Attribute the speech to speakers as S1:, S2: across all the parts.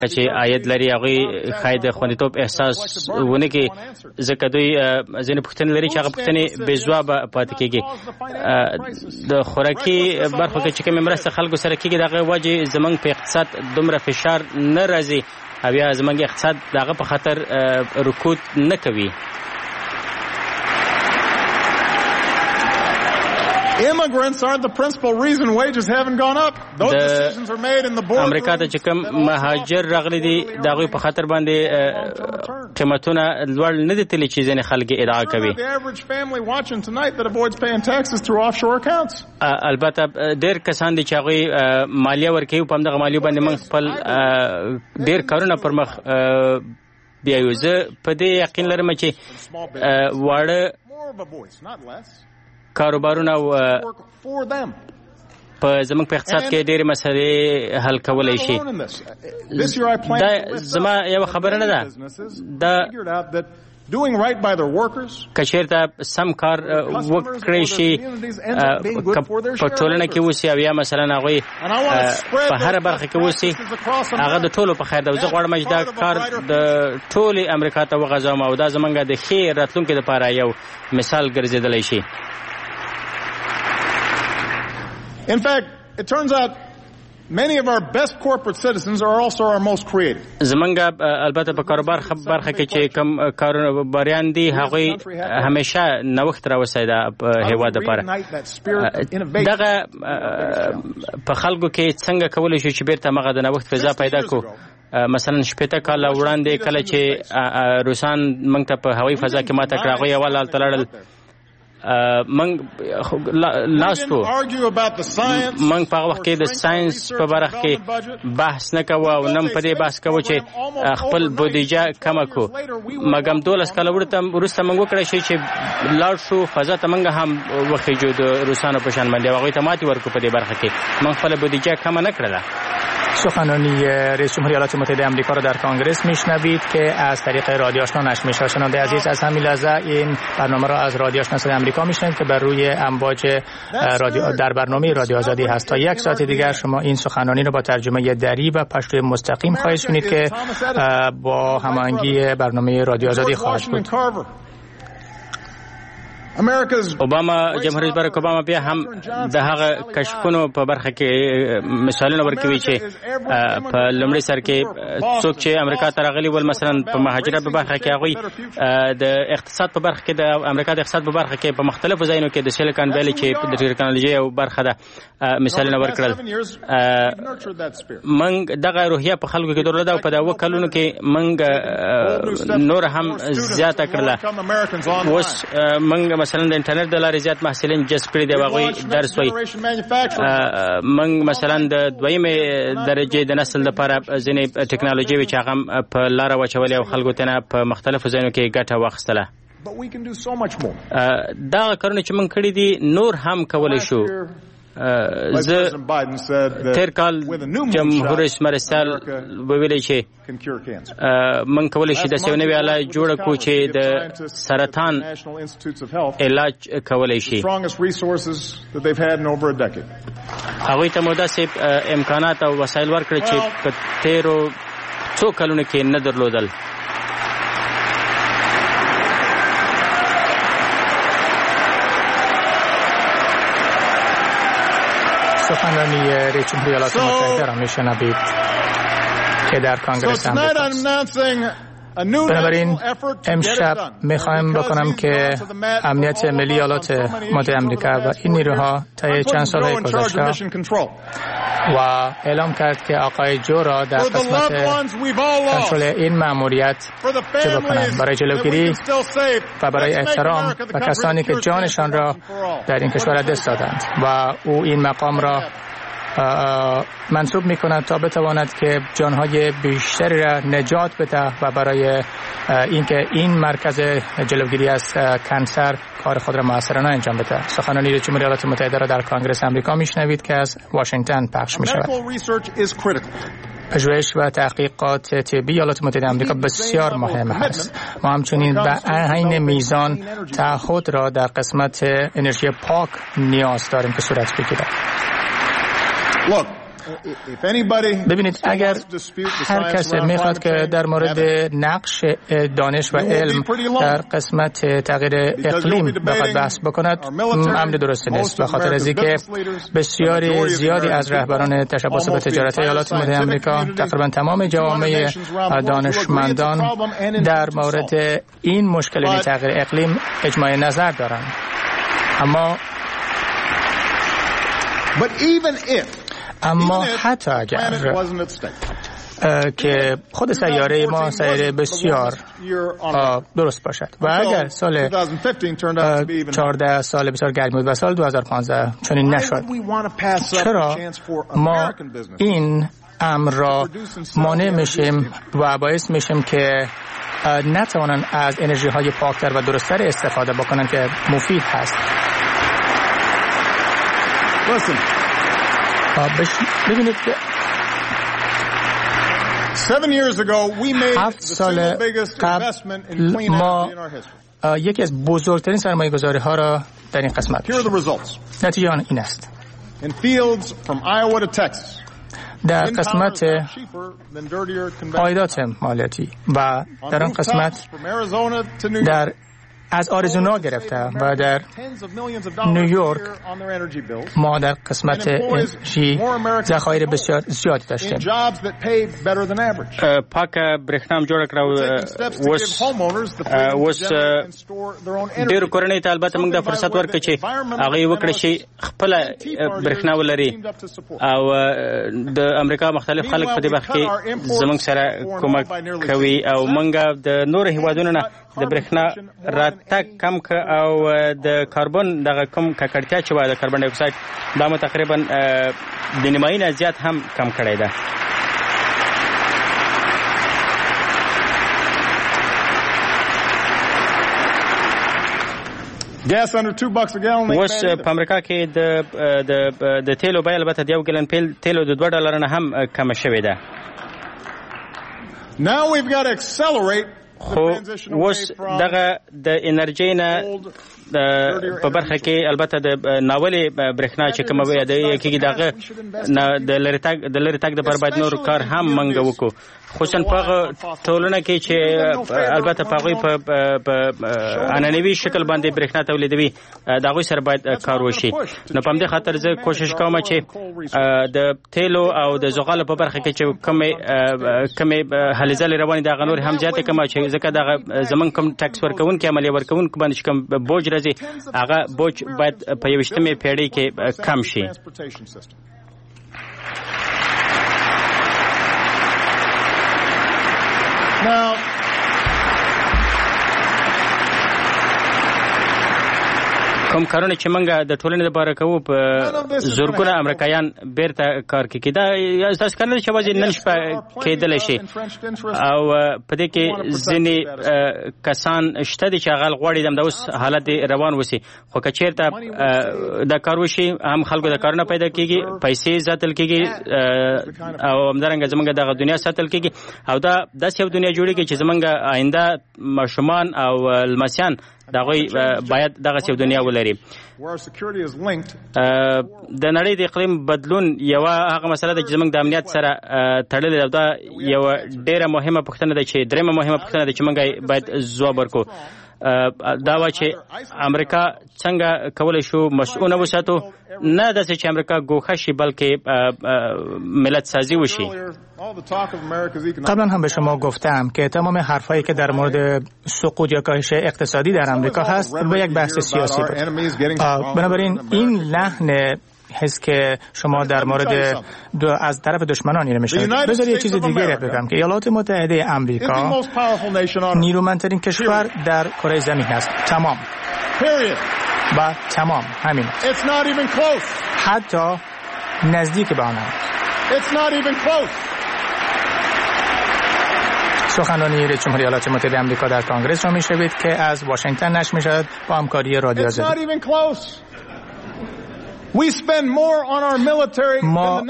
S1: چې عاید لري هغه خاید خوندیتوب احساس ونه کې ځکه دوی ځینې پوښتنې لري چې هغه پوښتنې بې ځوابه پاتې کېږي. د خوراکي برخو کې چې کومې مرسته خلکو سره کېږي د هغه وجې زموږ په اقتصاد دومره فشار نه راځي او یا زموږ اقتصاد د هغه په خاطر رکود نه کوي.
S2: Immigrants are the principal reason wages haven't gone up. Those decisions are made in the board.
S1: امریکا ته چې کوم مهاجر راغلي دي د هغوی په خاطر باندې قیمتونه لوړ نه دي تللي چې ځینې خلک ادعا کوي. البته ډېر کسان دي چې هغوی مالیه ورکوي په همدغه مالیو باندې موږ خپل ډېر کارونه پر مخ بیایو. زه په دې یقین لرم چې واړه کاروبارونه په زموږ په اقتصاد کې ډېرې مسئلې حل کولی شي. دا زما یوه خبره نه ده. دا که چېرته سم کار وکړی شي په ټولنه کې اوسي او یا مثلا هغوی په هره برخه کې اوسي هغه د ټولو په خیر ده. زه غواړم چې دا کار د ټولې امریکا ته وغځوم او دا زموږ د ښې راتلونکي دپاره یو مثال ګرځېدلی شي.
S2: In fact, it turns out many of our best corporate citizens are also our most creative.
S1: زمونږ البته په کاروبار برخه کې چې کوم کاروباریان دي هغوی همیشه نوښت راوستي ده په هیواد لپاره. دغه په خلکو کې څنګه کولی شو چې بیرته هغه د نوښت فضا پیدا کړو. مثلا 80 کاله وړاندې کله چې روسان موږ ته په هوایي فضا کې ماته کړه هغوی اول هلته لړل موږ لاستو موږ په هغه وخت کې د ساینس په برخه کې بحث نه کوو او نه په دې بحث کوو چې خپل بودیجه کمه کړو. مګم 12 کاله وروسته موږ وکړی شي چې لاړ شو فضا ته موږ هم وخیجو د روسانو په شان باندې هغوی ته ماتې ورکړو. په دې برخه کې موږ خپله بودیجه کمه نه کړله.
S3: سخنرانی رئیس جمهوری ایالات متحده آمریکا را در کانگرس میشنوید که از طریق رادیو آشنا نشر میشه. شنونده عزیز از همین لحظه این برنامه را از رادیو آشنا صدای آمریکا میشنوید که بر روی امواج رادیو در برنامه رادیو آزادی هست. تا یک ساعت دیگر شما این سخنرانی را با ترجمه دری و پشتوی مستقیم خواهید شنید که با هماهنگی برنامه رادیو آزادی خواهد بود.
S1: اوباما جمهور رئیس باراک اوباما بیا هم د هغه کشفونو په برخه کې مثالونه ورکوي چې په لومړي سر کې څوک چې امریکا ته راغلي ول مثلا په مهاجرت په برخه کې هغوی د اقتصاد په برخه کې د امریکا د اقتصاد په برخه کې په مختلفو ځایونو کې د سیلیکان ویلي چې د ټیکنالوژي او برخه ده مثالونه ورکړل. موږ دغه روحیه په خلکو کې درلوده او په دغه کلونو کې موږ نور هم زیاته کړله. اوس موږ مثلا د انټرنیټ د لارې زیات محصلین جذب کړي دي او هغوی درس وایي. موږ مثلا د دویمې درجې د نسل لپاره ځینې ټیکنالوژي چې هغه په لاره واچولې او خلکو ته په مختلفو ځایونو کې ګټه واخیستله. دغه کارونه چې موږ کړي دي نور هم کولی شو. زه تیر کال جمهور رئیس مرستیال وویلی چې موږ کولی شو داسې یو نوې آله جوړه کړو چې د سرطان علاج کولی شي. هغوی ته مو داسې امکانات او وسایل ورکړي چې په تیرو څو کلونو کې نه درلودل.
S3: سخنرانی رئیس جمهوری ایالات متحده را میشنوید که در کانگرس آمریکا. بنابراین امشب میخوایم بکنم که امنیت ملی ایالات متحده آمریکا و این نیروها طی چند سال گذشته و اعلام کرد که آقای جو را در قسمت کنترل این مأموریت چه بکنند برای جلوگیری و برای احترام و کسانی که جانشان را در این کشور دست دادند و او این مقام را منصوب می‌کند تا بتواند که جانهای بیشتری را نجات بده و برای اینکه این مرکز جلوگیری از کنسر کار خود را موثرانه انجام بده. سخنرانی رئیس جمهوری ایالات متحده را در کانگرس آمریکا میشنوید که از واشنگتن پخش می‌شود. پژوهش و تحقیقات طبی ایالات متحده آمریکا بسیار مهم است. ما همچنین به عین میزان تعهد را در قسمت انرژی پاک نیاز داریم که صورت بگیرد. ببینید اگر هر کسی میخواد که در مورد نقش دانش و علم در قسمت تغییر اقلیم بخواد بحث بکند امر درستی نیست، به خاطر از اینکه بسیاری زیادی از رهبران تشبث به تجارت ایالات متحده آمریکا، تقریبا تمام جوامع دانشمندان در مورد این مشکل تغییر اقلیم اجماع نظر دارند. اما حتی اگر که خود سیاره ما سیاره بسیار درست باشد و اگر سال 14 سال بسیار گرم بود و سال 2015 چنین نشد، چرا ما این امر را مانع میشیم و باعث میشیم که نتوانند از انرژی های پاکتر و درستتر استفاده بکنند که مفید هست؟ ببینید 7 سال قبل ما یکی از بزرگترین سرمایه گذاری ها را در این قسمت نتیجه آن این است: در قسمت عایدات مالیاتی و در آن قسمت از آریزونا گرفته و در نیویورک ما در قسمت انرژی ذخایر بسیار زیادی داشتیم.
S1: پاک برېښنا جوړ کړو اوس ډېر کورنۍ ته البته موږ د فرصت ورکړو چې هغه وکړي چې خپل برېښنا ولري او د امریکا مختلف خلک په دې برخه کې زموږ سره کومک کوي او موږ د نور هیوادونو نه د برېښنا راتګ کم او د کاربن دغه کم ککړتیا چې وایي د کاربن ډای اکساید دا مو تقریبا د نیمایي نه زیات هم کم کړی ده. اوس په امریکا کې د تیلو بیه البته د 1 ګلن تیلو د $2 نه هم کمه شوې ده. خو اوس دغه د انرژي نه په برخه کې البته د ناولې برېښنا چې کومه وي د کېږي دغه د لرې تګ د پر باید نور کار هم منګ وکړو، خصوصا په هغه ټولنه کې چې البته په هغوی په عنعنوي شکل باندې برېښنا تولیدوي د هغوی سره باید کار وشي. نو په همدې خاطر زه کوشش کوم چې د تیلو او د زغالو په برخه کې چې کومې هلې ځلې روانې دي هغه نور هم زیاتې کمه چې ځکه دغه زمونږ کوم ټکس ورکوونکي عملیه ورکوونکو باندې چې کوم بوج راځي هغه بوج باید په 21مې پیړۍ کې کم شي.
S2: Now,
S1: کوم کارونه چې موږ د ټولنې لپاره کوو په زورګونه امریکایان بیرته کار کوي دا اساس کنه چې وځي نن شپه کېدل شي او په دې کې ځینې کسان شته چې هغه غواړي د اوس حالت روان وسی، خو کچیرته د کار وشي هم خلکو د کارونه پیدا کیږي، پیسې ساتل کیږي او همدارنګه زمونږ دغه دنیا ساتل کیږي او دا داسې یو دنیا جوړیږي چې زمونږ آینده ماشومان او لمسیان دغه باید دغه څه دنیا ولري. د نړۍ د اقلیم بدلون یو هغه مسله ده چې زموږ د امنیت سره تړلې ده. دا یو ډیره مهمه پوښتنه ده چې درېمه مهمه پوښتنه ده چې موږ باید ځواب ورکړو. دا و چې امریکا څنګه کولای شو مسؤل وساتو، نه داسې چې امریکا ګوښه شي بلکې ملت سازی وشي.
S3: قبلا هم به شما گفتم که تمام حرفایی که در مورد سقوط یا کاهش اقتصادی در امریکا هست به یک بحث سیاسی بود. بنابراین این لحن هست که شما در مورد از طرف دشمنان اینو میشنوید. بذار یه چیز دیگه بگم که ایالات متحده آمریکا نیرومندترین کشور در کره زمین است. تمام. و تمام همین است. حتی نزدیک به آن است. سخنرانی رئیس جمهوری ایالات متحده آمریکا در کنگره را میشنوید که از واشنگتن نشر میشود با همکاری رادیو آزادی. ما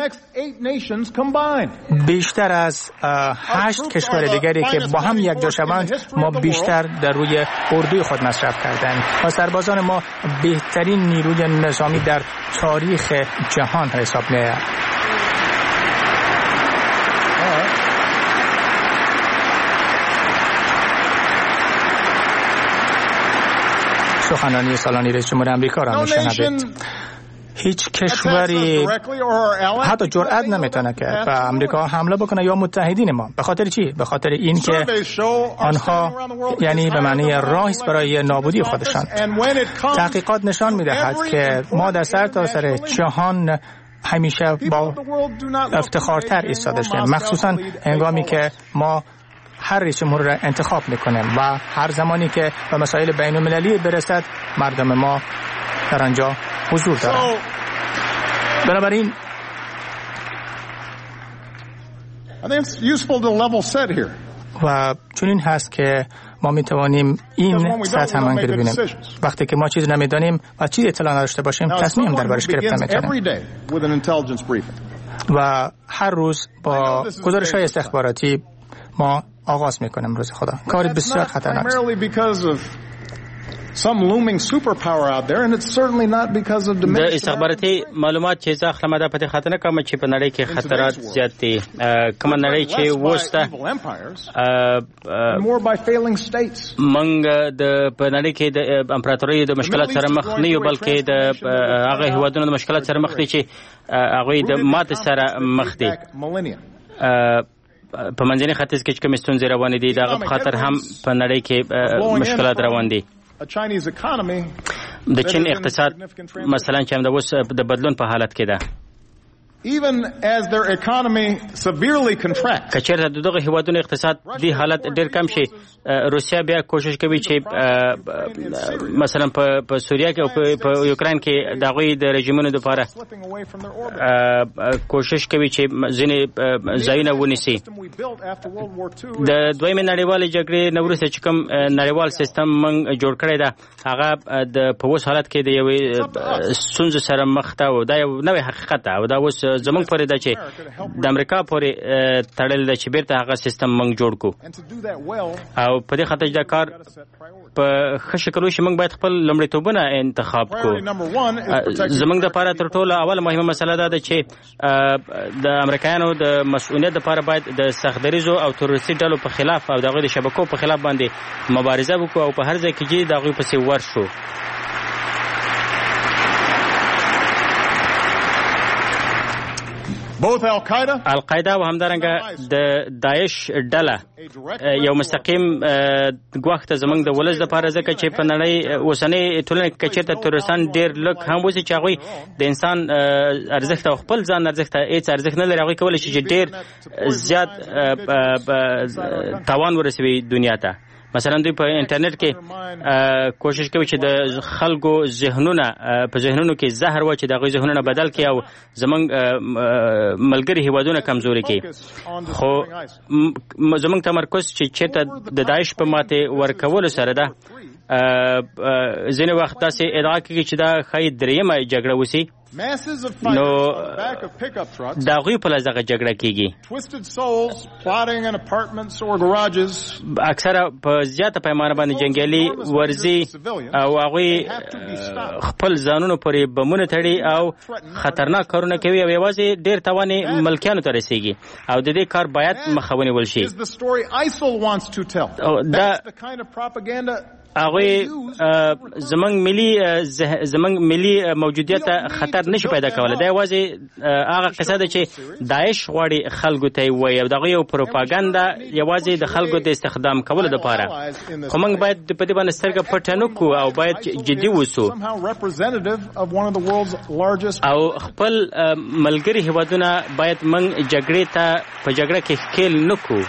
S3: بیشتر از 8 کشور دیگری که با هم یک جا شوند ما بیشتر در روی اردوی خود مصرف کردند و سربازان ما بهترین نیروی نظامی در تاریخ جهان حساب می‌آید. سخنرانی سالانه رئیس جمهور آمریکا را میشنوید. هیچ کشوری حتی جرئت نمیتونه که به آمریکا حمله بکنه یا متحدین ما. به خاطر چی؟ به خاطر این که آنها یعنی به معنی راهی برای نابودی خودشان. تحقیقات نشان میدهد که ما در سرتاسر جهان همیشه با افتخارتر ایستاده شدیم، مخصوصا هنگامی که ما هر رئیس جمهور را انتخاب میکنیم و هر زمانی که به مسائل بین المللی برسد مردم ما در آنجا حضور دارند. بنابراین و چون این هست که ما میتوانیم این سطح عمل ببینیم. وقتی که ما چیز نمیدانیم و چیز اطلاع نداشته باشیم تصمیم دربارش گرفته میتونیم. و هر روز با گزارش‌های استخباراتی ما آغاز میکنیم روز خدا. کاری بسیار خطرناک است.
S1: د استخباراتي معلومات چې ځا خلماده په خاطر کوم چې په نړۍ کې خطرات زیات دي، کوم نړۍ چې وسته منګ د په نړۍ کې د امپراتورۍ د مشکلات سره مخ نه یو، بلکې د هغه هیوادونو د مشکلات سره مخ دي چې هغه د ماته سره مخ دي. په منځني ختیځ کې کوم ستونزې روان دي، دغه په خاطر هم په نړۍ کې مشکلات روان دي. د چین اقتصاد مثلا چې هم د اوس د بدلون په حالت کې ده. کچېرته دغه هیوادونو اقتصاد دی حالت ډېر کم شي، روسیا بیا کوشش کوي چې مثلا په سوریه کې او په یوکرين کې د غوي د رژیمونو لپاره کوشش کوي چې ځینې ځایونه ونیسي. د دویمه نړیوالې جګړې نو وروسته چې کوم نړیوال سیستم موږ جوړ کړی دا هغه د په اوس حالت کې د یو ستونزې سره مخ ته و. دا یو نوې حقیقت ده او دا اوس زمونږ پورې ده چې د امریکا پورې تړل ده چې بیرته هغه سیستم موږ جوړ کو او په دې خاطر دا کار په ښه شکل وشي. موږ باید خپل لومړیتوبونه انتخاب کو. زمونږ د لپاره تر ټولو اوله مهمه مسله ده چې د امریکایانو د مسؤلیت لپاره باید د سختدریزو او تروریستي ډلو په خلاف او دغه د شبکو په خلاف باندې مبارزه وکړو او په هر ځای کې چې دغه پسې ورشو. القاعده او همدارنګه د داعش ډله یو مستقیم ګواښ ته زمونږ د ولس لپاره ځکه چې په نړۍ اوسنۍ ټولنه کې چېرته تورستان ډېر لږ هم وسی چې هغوی د انسان ارزښت او خپل ځان ارزښت هیڅ ارزښت نه لري. هغوی کولی شي چې ډېر زیات تاوان ورسوي دنیا ته. مثلا دوی په انټرنیټ کې کوشش کوي چې د خلکو ذهنونه په ذهنونو کې زهر و چې دغه ذهنونه بدل کړي او زمونږ ملګری هیوادونه کمزوري کړي. خو زمونږ تمرکز چې چېرته د داعش په ماته ورکولو سره ده ځینې وخت داسې ادعا کوي چې دا ښایي درېیمه جګړه وسي، نو دا غوی په لږه جګړه کیږي. اکثره په زیاته پیمانه باندې جنگیالي ورزي او هغوی خپل ځانونو پورې بمونه تړي او خطرناک کارونه کوي او یوازې ډېر تاوانې ملکیانو ته رسیږي او د دې کار باید مخه ونیول شي. دا هغوی زمونږ ملي موجودیت ته خطر نشي پیدا کولی. دا یوازې هغه قصه ده چې داعش غواړي خلکو ته یې ووایي او دغه یو پروپاګاندا یوازې د خلکو د استخدام کولو دپاره. خو موږ باید په دې باندې سترګه پټه نه کړو او باید جدي اوسو او خپل ملګري هیوادونه باید موږ جګړې ته په جګړه کې ښکیل نه کړو.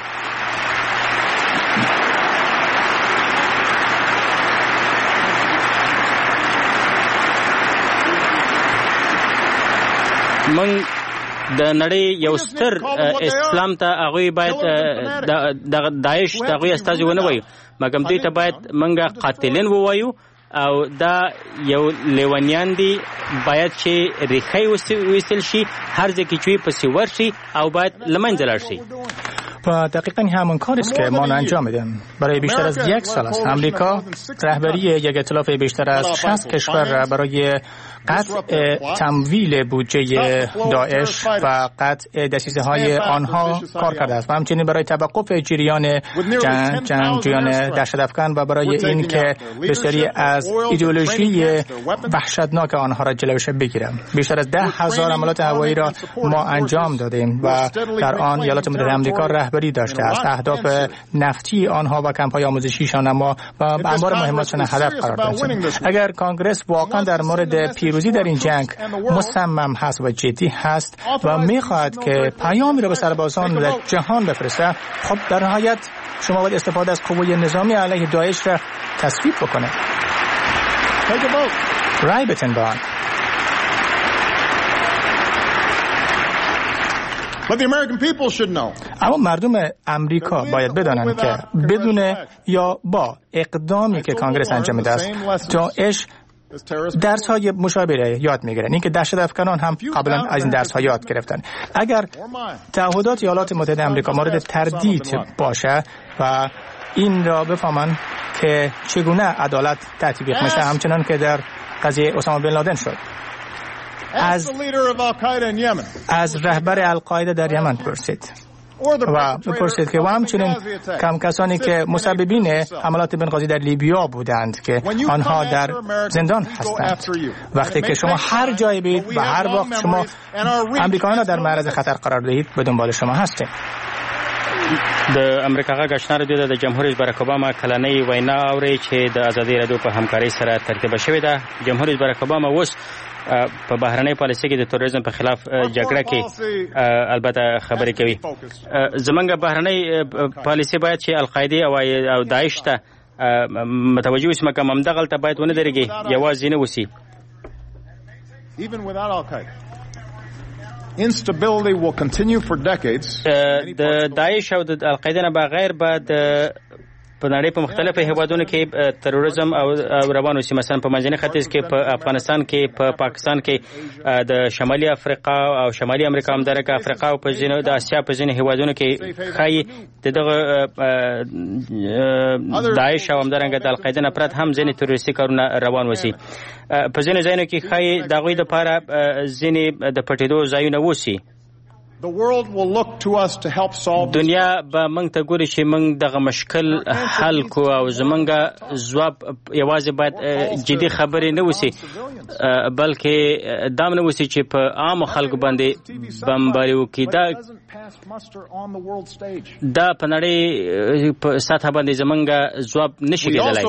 S1: من د نړۍ یو ستر اسلام ته هغوی باید د داعش د هغوی استازي ونه وایو، مګم دوی ته باید منګه قاتلین ووایو او دا یو لیونیان دي، باید چې ریښې ویستل شي، هر ځای کې چې پسې ورشي او باید له منځه لاړ شي.
S3: و دقیقاً همون کاری است که ما انجام میدیم. برای بیشتر از 1 سال است آمریکا رهبری یک ائتلاف بیشتر از 60 کشور را برای قطع تمویل بودجه داعش و قطع دسیسه‌های آنها کار کرده است و همچنین برای توقف جریان جنگجویان دهشت‌افکن و برای این که بسیاری از ایدئولوژی وحشتناک آنها را جلوش بگیرم. بیشتر از 10,000 حملات هوایی را ما انجام دادیم و در آن ایالات متحده آمریکا رهبری داشته است. اهداف نفتی آنها و کمپ‌های آموزشیشان ما و انبار مهماتشان هدف قرار دادیم. اگر کانگرس واقعا در مورد پیروزی در این جنگ مصمم هست و جدی هست و می‌خواهد که پیامی را به سربازان در جهان بفرسته، خب در نهایت شما باید استفاده از قوه نظامی علیه داعش را تصویب بکنه. رای بتن با آن. اما مردم امریکا باید بدانند که بدون یا با اقدامی که کانگرس انجام میده است داعش درس های مشابه یاد میگیرن. این که دهشت‌افکنان هم قبلا از این درس ها یاد گرفتن. اگر تعهدات ایالات متحده آمریکا مورد تردید باشه و این را بفهمن که چگونه عدالت تطبیق میشه، همچنان که در قضیه اسامه بن لادن شد، از رهبر القاعده در یمن پرسید و بپرسید که و همچنین کسانی که مسببین حملات بنغازی در لیبیا بودند که آنها در زندان هستند. وقتی که شما هر جای بید و هر وقت شما امریکایان را در معرض خطر قرار دهید، به دنبال شما هستیم.
S1: د امریکا غاښنار دی د جمهور باراک اوباما کلنۍ وینا اوري چې د ازادي رادیو په همکارۍ سره ترتیب شوې ده. جمهور باراک اوباما اوس په بهرنۍ پالیسۍ کې د تروریزم په خلاف جګړه کې البته خبرې کوي. زمونږ بهرنۍ پالیسۍ باید چې القاعده او داعش ته متوجه وي، مګر همدغلته باید ونه درېږي، یوازې نه وسی.
S2: Instability will continue for decades.
S1: د داعش او د القاعده نه بغیر بعد په نړۍ په مختلفو هیوادونو کې تروریزم او روان وسی، مثلا په منځني ختیځ کې، په افغانستان کې، په پاکستان کې، د شمالي افریقا او شمالي امریکا هم درکه افریقا او په ځینو د اسیا په ځینو هیوادونو کې خای دغه داعش او همدارنګه د القاعده نه پرد هم ځینې تروریستي کارونه روان وسی. په ځینو ځایونو کې خای دغه د لپاره ځینې د پټېدو ځایونه وسی. دنیا به موږ ته ګوري چې موږ دغه مشکل حل کو او زمونږ ځواب یوازې باید جدي خبرې نه وسی، بلکې دام نه وسی چې په عام خلکو باندې بمباري وکړي. دا په نړۍ په سطح باندې زمونږ ځواب نشي کېدلی.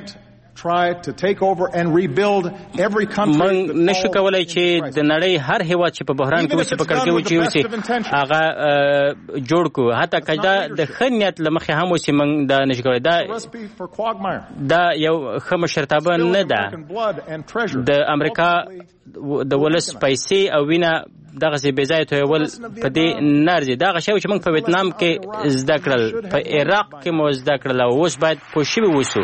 S1: من نشو کولای چې د نړۍ هر هیواد چې په بحران کې وسی، په کړکۍ وچی وسی، هغه جوړ کو. حتی کله د خنیت لمخې هم وسی من دا نشو کولای. دا یو ښه مشرتابه نه ده. د امریکا د ولس پیسې او وینه دغه څه بې ځایه تویول په دې نه ارزي. دغه شی چې موږ په ویتنام کې زده کړل، په عراق کې مو زده کړل، او اوس باید پوه شوي اوسو.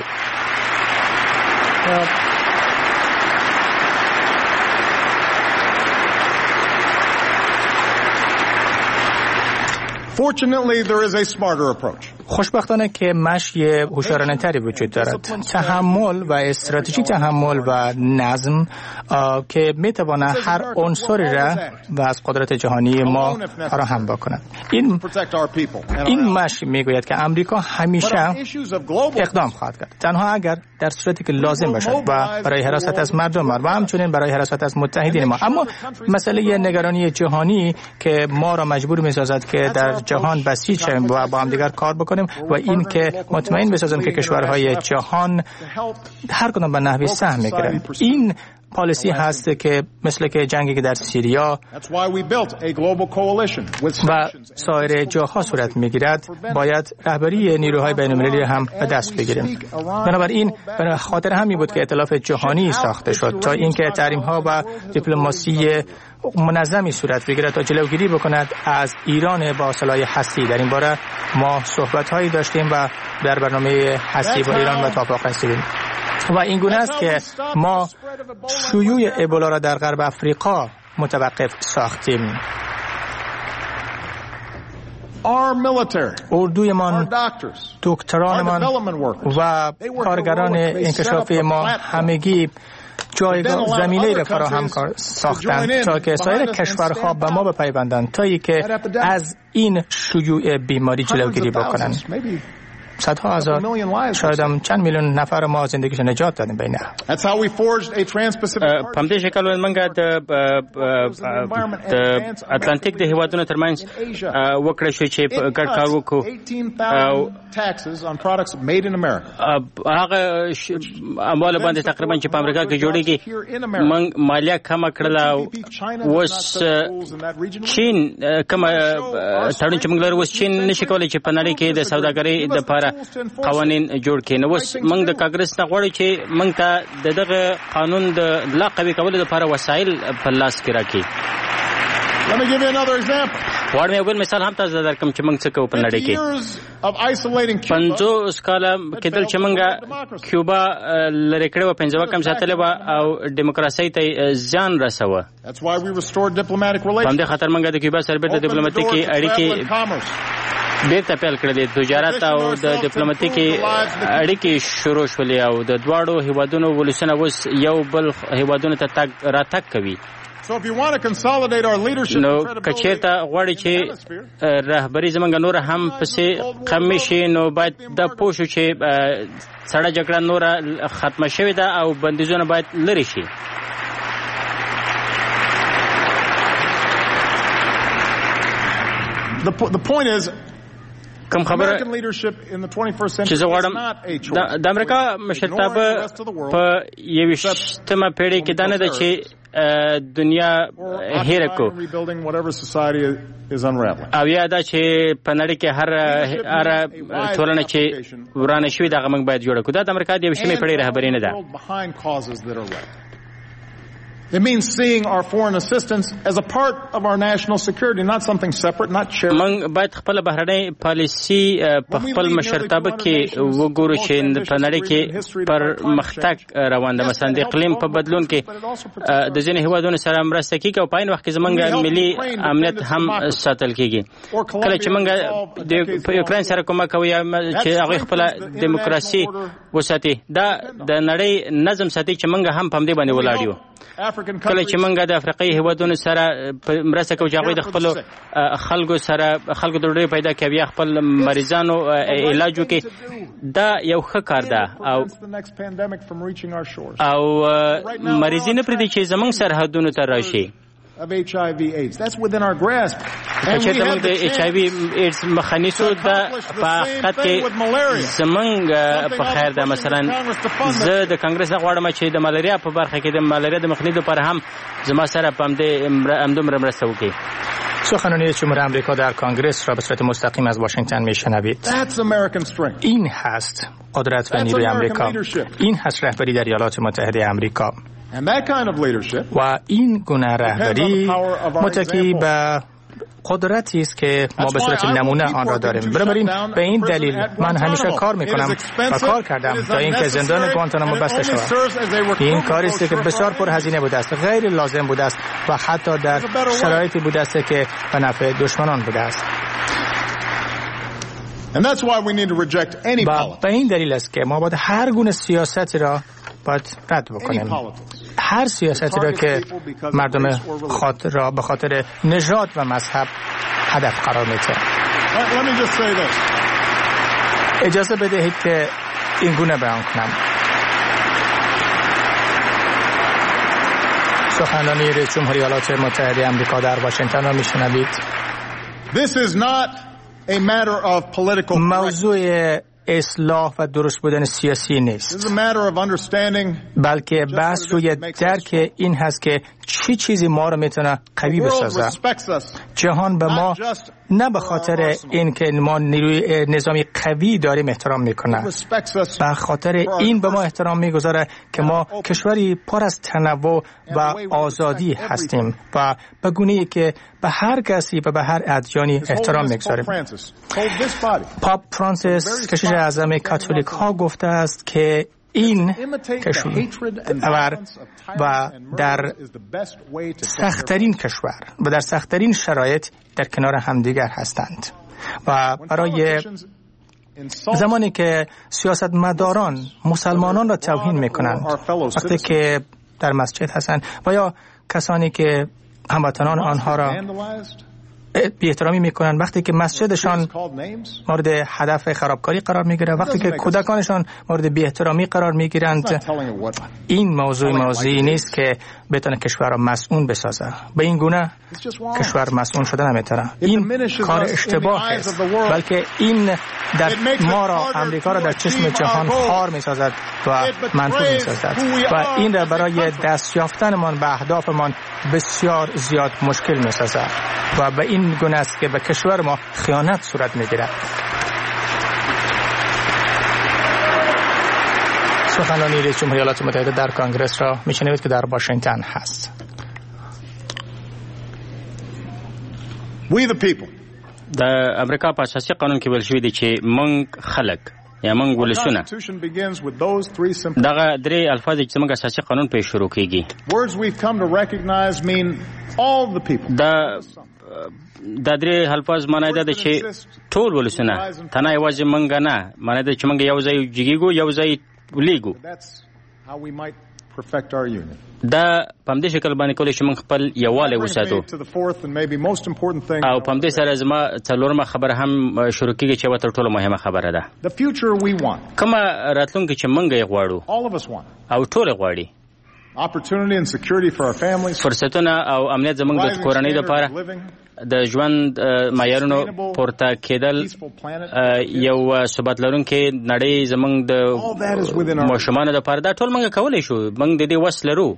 S2: Fortunately, there is a smarter approach.
S3: خوشبختانه که مشی هوشیارانه تری وجود دارد. تحمل و استراتژی تحمل و نظم که میتواند هر عنصری را و از قدرت جهانی ما فراهم بکند. این مشی میگوید که امریکا همیشه اقدام خواهد کرد، تنها اگر در صورتی که لازم باشد و برای حراست از مردم ما و همچنین برای حراست از متحدین ما. اما مسئله نگرانی جهانی که ما را مجبور میسازد که در جهان بسیج شویم و با هم دیگر کار بکنیم و این که مطمئن بسازیم که کشورهای جهان هر کدام به نحوی سهم میگیرند. این پالیسی هست که مثل که جنگی که در سوریا و سایر جاها صورت میگیرد باید رهبری نیروهای بین‌المللی هم به دست بگیریم. بنابراین به خاطر همین بود که ائتلاف جهانی ساخته شد تا اینکه تحریم‌ها و دیپلماسی منظمی صورت بگیرد تا جلوگیری بکند از ایران با سلاح هستی. در این باره ما صحبت‌هایی داشتیم و در برنامه هستی با ایران و توافق رسیدیم و این گونه است که ما شیوع ابولا را در غرب افریقا متوقف ساختیم. اردویمان، دکترانمان و کارگران انکشافی ما همگی جایگاه زمینه‌ای را فراهم ساختند تا که سایر کشورها به ما بپیوندند تا که از این شیوع بیماری جلوگیری بکنند. صدها هزار، شاید هم چند میلیون نفر ما زندگیش نجات دادیم بین.
S1: په دې شکل موږ د اتلانتیک د هیوادونو ترمنځ وکړه شو چې ګډ کار وکړو. هغه اموال باندې تقریبا چې په امریکا کې جوړیږي موږ مالیه کم کړله. اوس چین کوم تړون چې موږ لرو، اوس چین نشي کولای چې په نړۍ کې د سوداګرۍ لپاره قوانین جوړ کړي. نو اوس موږ د کانګرس نه غواړو چې موږ ته دغه قانون د لا قوي کولو لپاره وسایل په لاس کې راکړي. غواړم یو بل مثال هم تاسو درکړم چې موږ څه کوو په نړۍ کې. 50 کاله کېدل چې موږ کیوبا لرې کړې وه، 50 کم ساتلې وه او ډیموکراسۍ ته زیان رسوه. په همدې خاطر موږ د کیوبا سره بیرته ډیپلوماتیکي اړیکې بیرته پیل کړې دي. تجارت او د ډیپلوماتیکي اړیکې شروع شولې او د دواړو هیوادونو ولسونه اوس یو بل هیوادونو ته تګ راتګ کوي. نو کچېرته غواړي چې رهبري زمونږ نور هم پسې کم شي، نو باید دا پوه شو چې سړه جګړه نوره ختمه شوې ده او بندیزونه باید لرې شي. کوم خبره چې زه غواړم د امریکا مشرتابه په 21مه پیړۍ کې دا نه ده چې دنیا هېره کو او یا دا چې په نړۍ کې هر ټولنه چې ورانه شوې دغه موږ باید جوړه کړو. دا د امریکا د 21مې پیړۍ رهبري نه ده.
S2: It means seeing our foreign assistance as a part of our national security, not something separate, not shared.
S1: موږ باید خپل بهرنۍ پالیسي په خپل مشرتابه کې وګورو چې په نړۍ کې پرمختګ روان ده. مثلا د اقلیم په بدلون کې د ځینې هیوادونو سره مرسته کیږي او په عین وخت کې زموږ ملي امنیت هم ساتل کیږي. کله چې موږ د یوکرين سره کومک کوو چې هغه خپل دیموکراسي وساتي، دا د نړۍ نظم ساتي چې موږ هم په دې باندې ولاړ یو. کله چې موږ د افریقایي هیوادونو سره مرسته کوو چې هغوی د خپلو خلکو سره خلکو د ډوډۍ پیدا کوي یا خپل مریضانو علاج وکړي، دا یو ښه کار ده. او مریضي نه پرېږدي چې زموږ سرحدونو ته راشي. چې موږ د HIV ایډز مخه نیسو، دا په حقیقت کې زموږ په خیر ده. مثلا زه د کانګرس نه غواړم چې د مالاریا په برخه کې د مالاریا د مخنیوي لپاره هم زما سره په همدومره مرسته وکړي.
S3: سخنرانی جمهوری آمریکا در کانگرس را به صورت مستقیم از واشنگتن میشنوید. این هست قدرت و نیروی آمریکا. این هست رهبری در ایالات متحده آمریکا. و این گونه رهبری متکی به قدرتی است که ما به صورت نمونه آن را داریم. بنابراین به این دلیل من همیشه کار میکنم و کار کردم تا اینکه زندان گوانتانامو بسته شود. این کاری است که بسیار پرهزینه بوده است، غیر لازم بوده است و حتی در شرایطی بوده است که به نفع دشمنان بوده است. و به این دلیل است که ما باید هر گونه سیاستی را باید رد بکنیم. هر سیاستی را که مردم را به خاطر نژاد و مذهب هدف قرار میده. اجازه بدهید که این گونه بیان کنم. سخنرانی رئیس جمهوری ایالات متحده آمریکا در واشنگتن را میشنوید. موضوع اصلاح و درست بودن سیاسی نیست، بلکه بحث روی درک این هست که چه چیزی ما رو میتونه قوی بسازه. جهان به ما نه به خاطر اینکه ما نیروی نظامی قوی داریم احترام میکنه، به خاطر این به ما احترام میگذاره که ما کشوری پر از تنوع و آزادی هستیم و به گونه‌ای که به هر کسی و به هر ادیانی احترام میگذاریم. پاپ فرانسیس کشیش اعظم کاتولیک ها گفته است که این کشور و در سخت‌ترین کشور و در سخت‌ترین شرایط در کنار همدیگر هستند. و برای زمانی که سیاستمداران مسلمانان را توهین میکنند وقتی که در مسجد هستند و یا کسانی که هموطنان آنها را بی احترامی میکنن وقتی که مسجدشان مورد هدف خرابکاری قرار میگیره وقتی که کودکانشان مورد بی احترامی قرار میگیرند این موضوعی نیست که بتونه کشور را مسئول بسازه به این گونه کشور مسئول شده نمیتونه این کار اشتباه است بلکه این در ما را امریکا را در چشم جهان خار میسازد و منفور میسازد و این را برای دست یافتنمان به اهدافمان بسیار زیاد مشکل میسازد و به این گونه است که به کشور ما خیانت صورت میگیرد. سخنرانی رئیس جمهوری ایالات متحده در کنگره را میشنوید که در واشنگتن هست.
S2: We the people.
S1: د امریکا په اساسي قانون کې ویل شوی دی چې موږ خلک یا موږ ولسونه دغه درې الفاظ چې موږ اساسي قانون په شروع کیږي دا درې الفاظ معنی ده چې ټول ولسونه تنه یوازې موږ نه معنی ده چې موږ یو ځای جګیږو یو ځای ولیږو دا په همدې شکل باندې کولی شو موږ خپل یووالی وساتو او په همدې سره زما څلورمه خبره هم شروع کېږي چې یوه تر ټولو مهمه خبره ده کومه راتلونکې چې موږ یې غواړو او ټول یې غواړي فرصتونه او امنیت زموږ د کورنۍ لپاره د ژوند معیارونو پورته کېدل یو ثبات لرونکې نړۍ زموږ د ماشومانو لپاره دا ټول موږ کولی شو موږ د دې وس لرو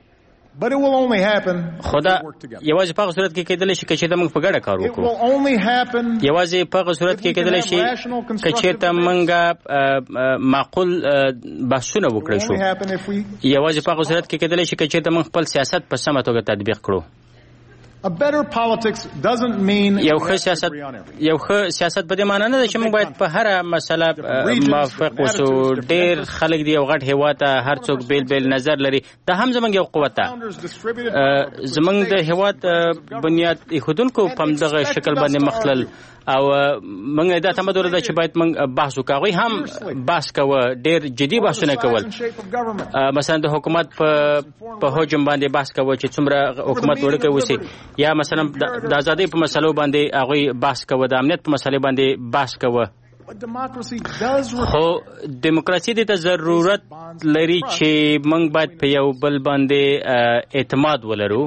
S1: خو دا یوازې په هغه صورت کې کېدلی شي که چېرته موږ په ګډه کار وکړو یوازې په هغه صورت کې کېدلی شي که چېرته موږ معقول بحثونه وکړی شو یوازې په هغه صورت کې کېدلی شي که چېرته موږ خپل سیاست په سمه توګه تطبیق کړو یو ښه سیاست په دې معنی نه ده چې موږ باید په هره مسله موافق اوسو ډېر خلک دي یو غټ هېواد ته هر څوک بیل بیل نظر لري دا هم زموږ یو قوت ده زموږ د هېواد بنیاد ایښودونکو په همدغه شکل باندې مخ تلل او موږ دا تمه درلوده چې باید موږ بحث وکړو هغوی هم بحث کوه ډېر جدي بحثونه کول مثلا د حکومت په حجم باندې بحث کوه چې څومره حکومت وړوکی اوسي یا مثلا د ازادۍ په مسلو باندې هغوی بحث کوه د امنیت په مسلې باندې بحث کوه خو دیموکراسي دې ته ضرورت لري چې موږ باید په یو بل باندې اعتماد ولرو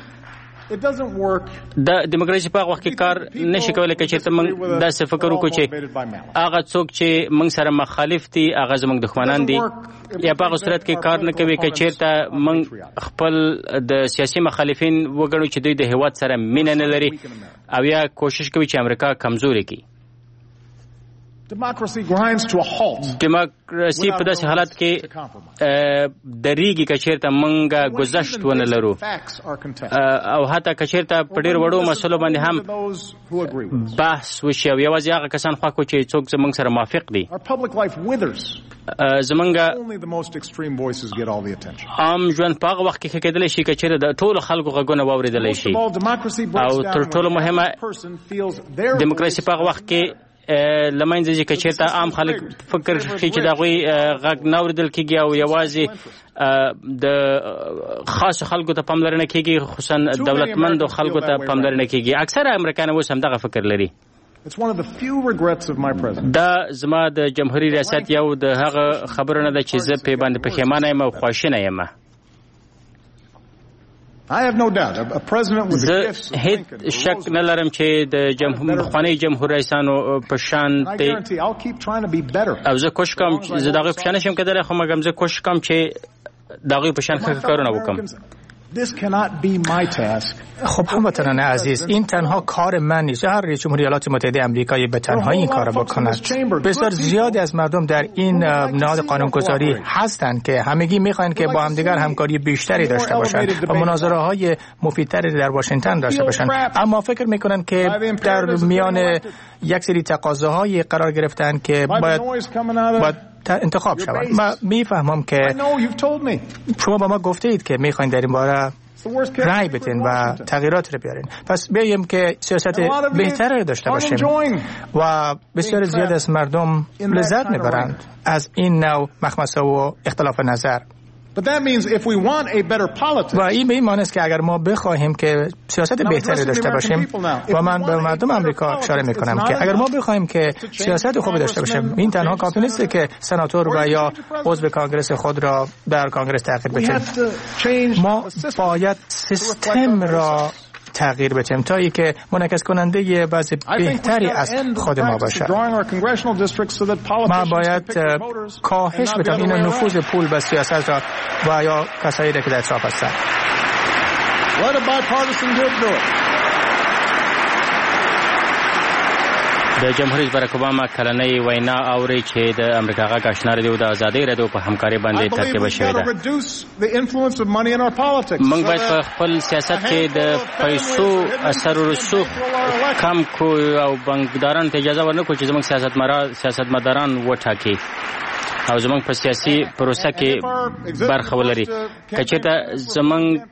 S1: د دیموکراسي په هغه وخت کې کار نشي کولی که چېرته موږ داسې فکر وکړو چې هغه څوک چې موږ سره مخالف دي هغه زموږ دښمنان دي یا په هغه صورت کې کار نه کوي که چېرته موږ خپل د سیاسي مخالفین وګڼو چې دوی د هېواد سره مینه نه لري او یا کوشش کوي چې امریکا کمزورې کړي دیموکراسي په داسې حالت کې درېږي که چېرته موږ ګذشت ونه لرو او حتی که چېرته په ډېر وړو مسلو باندې هم بحث وشي او یوازې هغه کسان خوښ وو چې څوک زموږ سره موافق دي زموږ عام ژوند په هغه وخت کې ښه کېدلی شي که چېرته د ټولو خلکو غږونه واورېدلی شي او تر ټولو مهمه دیموکراسي په هغه وخت کې لمنځه ځي که چېرته عام خلک فکر کوي چې د هغوی غږ نه اورېدل کېږي او یوازې د خاصو خلکو ته پاملرنه کېږي خصوصا دولتمندو خلکو ته پاملرنه کېږي اکثره امریکایان اوس همدغه فکر لري دا زما د جمهوري ریاست یو د هغه خبرو نه ده چې زه پرې باندې پښیمانه یم او خواشینه یم زه هیڅ شک نه لرم چې د پخواني جمهور رئیسانو په شان دی او زه کوشش کوم زه د هغوی په شان نشم کېدلی خو مګم زه کوشش کوم چې د هغوی په شان ښه کارونه وکړم
S3: خب هموطنان عزیز این تنها کار من نیست هر رئیس جمهوری ایالات متحده آمریکا به تنهایی این کار بکند بسیار زیادی از مردم در این نهاد قانونگذاری هستند که همگی میخواهند که با همدیگر همکاری بیشتری داشته باشند و مناظره های مفیدتری در واشنگتن داشته باشند اما فکر میکنند که در میان یک سری تقاضاهای قرار گرفتند که باید انتخاب شود. من میفهمم که شما با ما گفته اید که میخواین در این باره رای بدین و تغییرات رو بیارین. پس بیاییم که سیاست بهتری داشته باشیم و بسیار زیاد از مردم لذت میبرند از این نوع مخمسه و اختلاف نظر. و این به این معنی است که اگر ما بخواهیم که سیاست بهتری داشته باشیم و من به مردم آمریکا اشاره میکنم که اگر ما بخواهیم که سیاست خوبی داشته باشیم، این تنها کافی نیست که سناتور و یا عضو کانگرس خود را در کانگرس تغییر بدیم. ما باید سیستم را تغییر بدیم تا ای که منعکس کننده وضع بهتری از خود ما باشد. ما باید کاهش بدیم این نفوذ پول به سیاست را و یا کسایی که در اطراف هستند.
S1: د جمهوریت باراک اوباما کلنۍ وینا اوري چې د امریکا غږ آشنا رادیو د ازادۍ رادیو په همکارۍ باندې ترتیب شوې ده. موږ باید په خپل سیاست کې د پیسو اثر او رسوخ کم کو او بانکدارانو ته اجازه ورنکړو چې زموږ سیاستمداران وټاکي او زمونږ په سیاسي پروسه کې برخه ولري. که چېرته زمونږ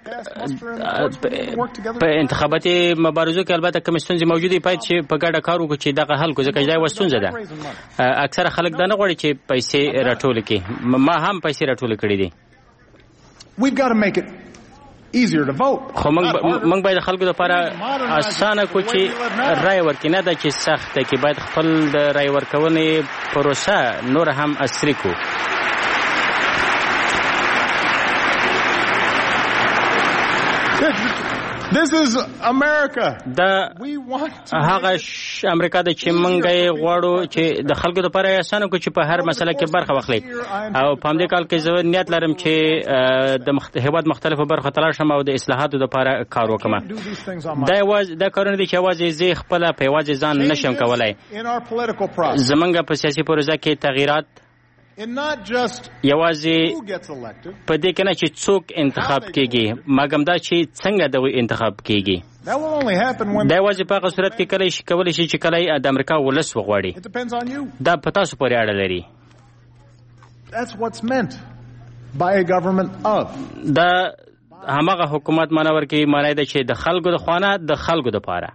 S1: په انتخاباتي مبارزو کې البته کومې ستونزې موجودې باید چې په ګډه کار وکړو چې دغه حل کړو، ځکه دا یوه ستونزه ده. اکثره خلک دا نه غواړي چې پیسې راټولې کړي. ما هم پیسې راټولې کړې دي. خو موږ باید خلکو لپاره اسانه کو چې رای ورکړي، نه ده چې سخته کې. باید خپل د رای ورکونې پروسه نور هم عصري کو.
S2: This is America.
S1: دا هغه امریکا د چې موږ یې غواړو چې د خلکو لپاره اسانه کو چې په هر مسله کې برخه واخلي. او په همدې کال کې زه نیت لرم چې د هیواد مختلفو برخو ته لاړ شم او د اصلاحاتو لپاره کار وکړم. دا کارونه دي چې یوازې زه خپله په یوازې ځان نشم کولی. زموږ په سیاسي پروژه کې تغییرات یوازې په دې کې نه چې څوک انتخاب کېږي، مګم دا چې څنګه دغه انتخاب کېږي. دا یوازې په هغه صورت کې کولی شي چې کله د امریکا ولس وغواړي. دا په تاسو پورې اړه لري. دا هماغه حکومت معنا ورکوي، معنی ده چې د خلکو د خوانه د خلکو دپاره.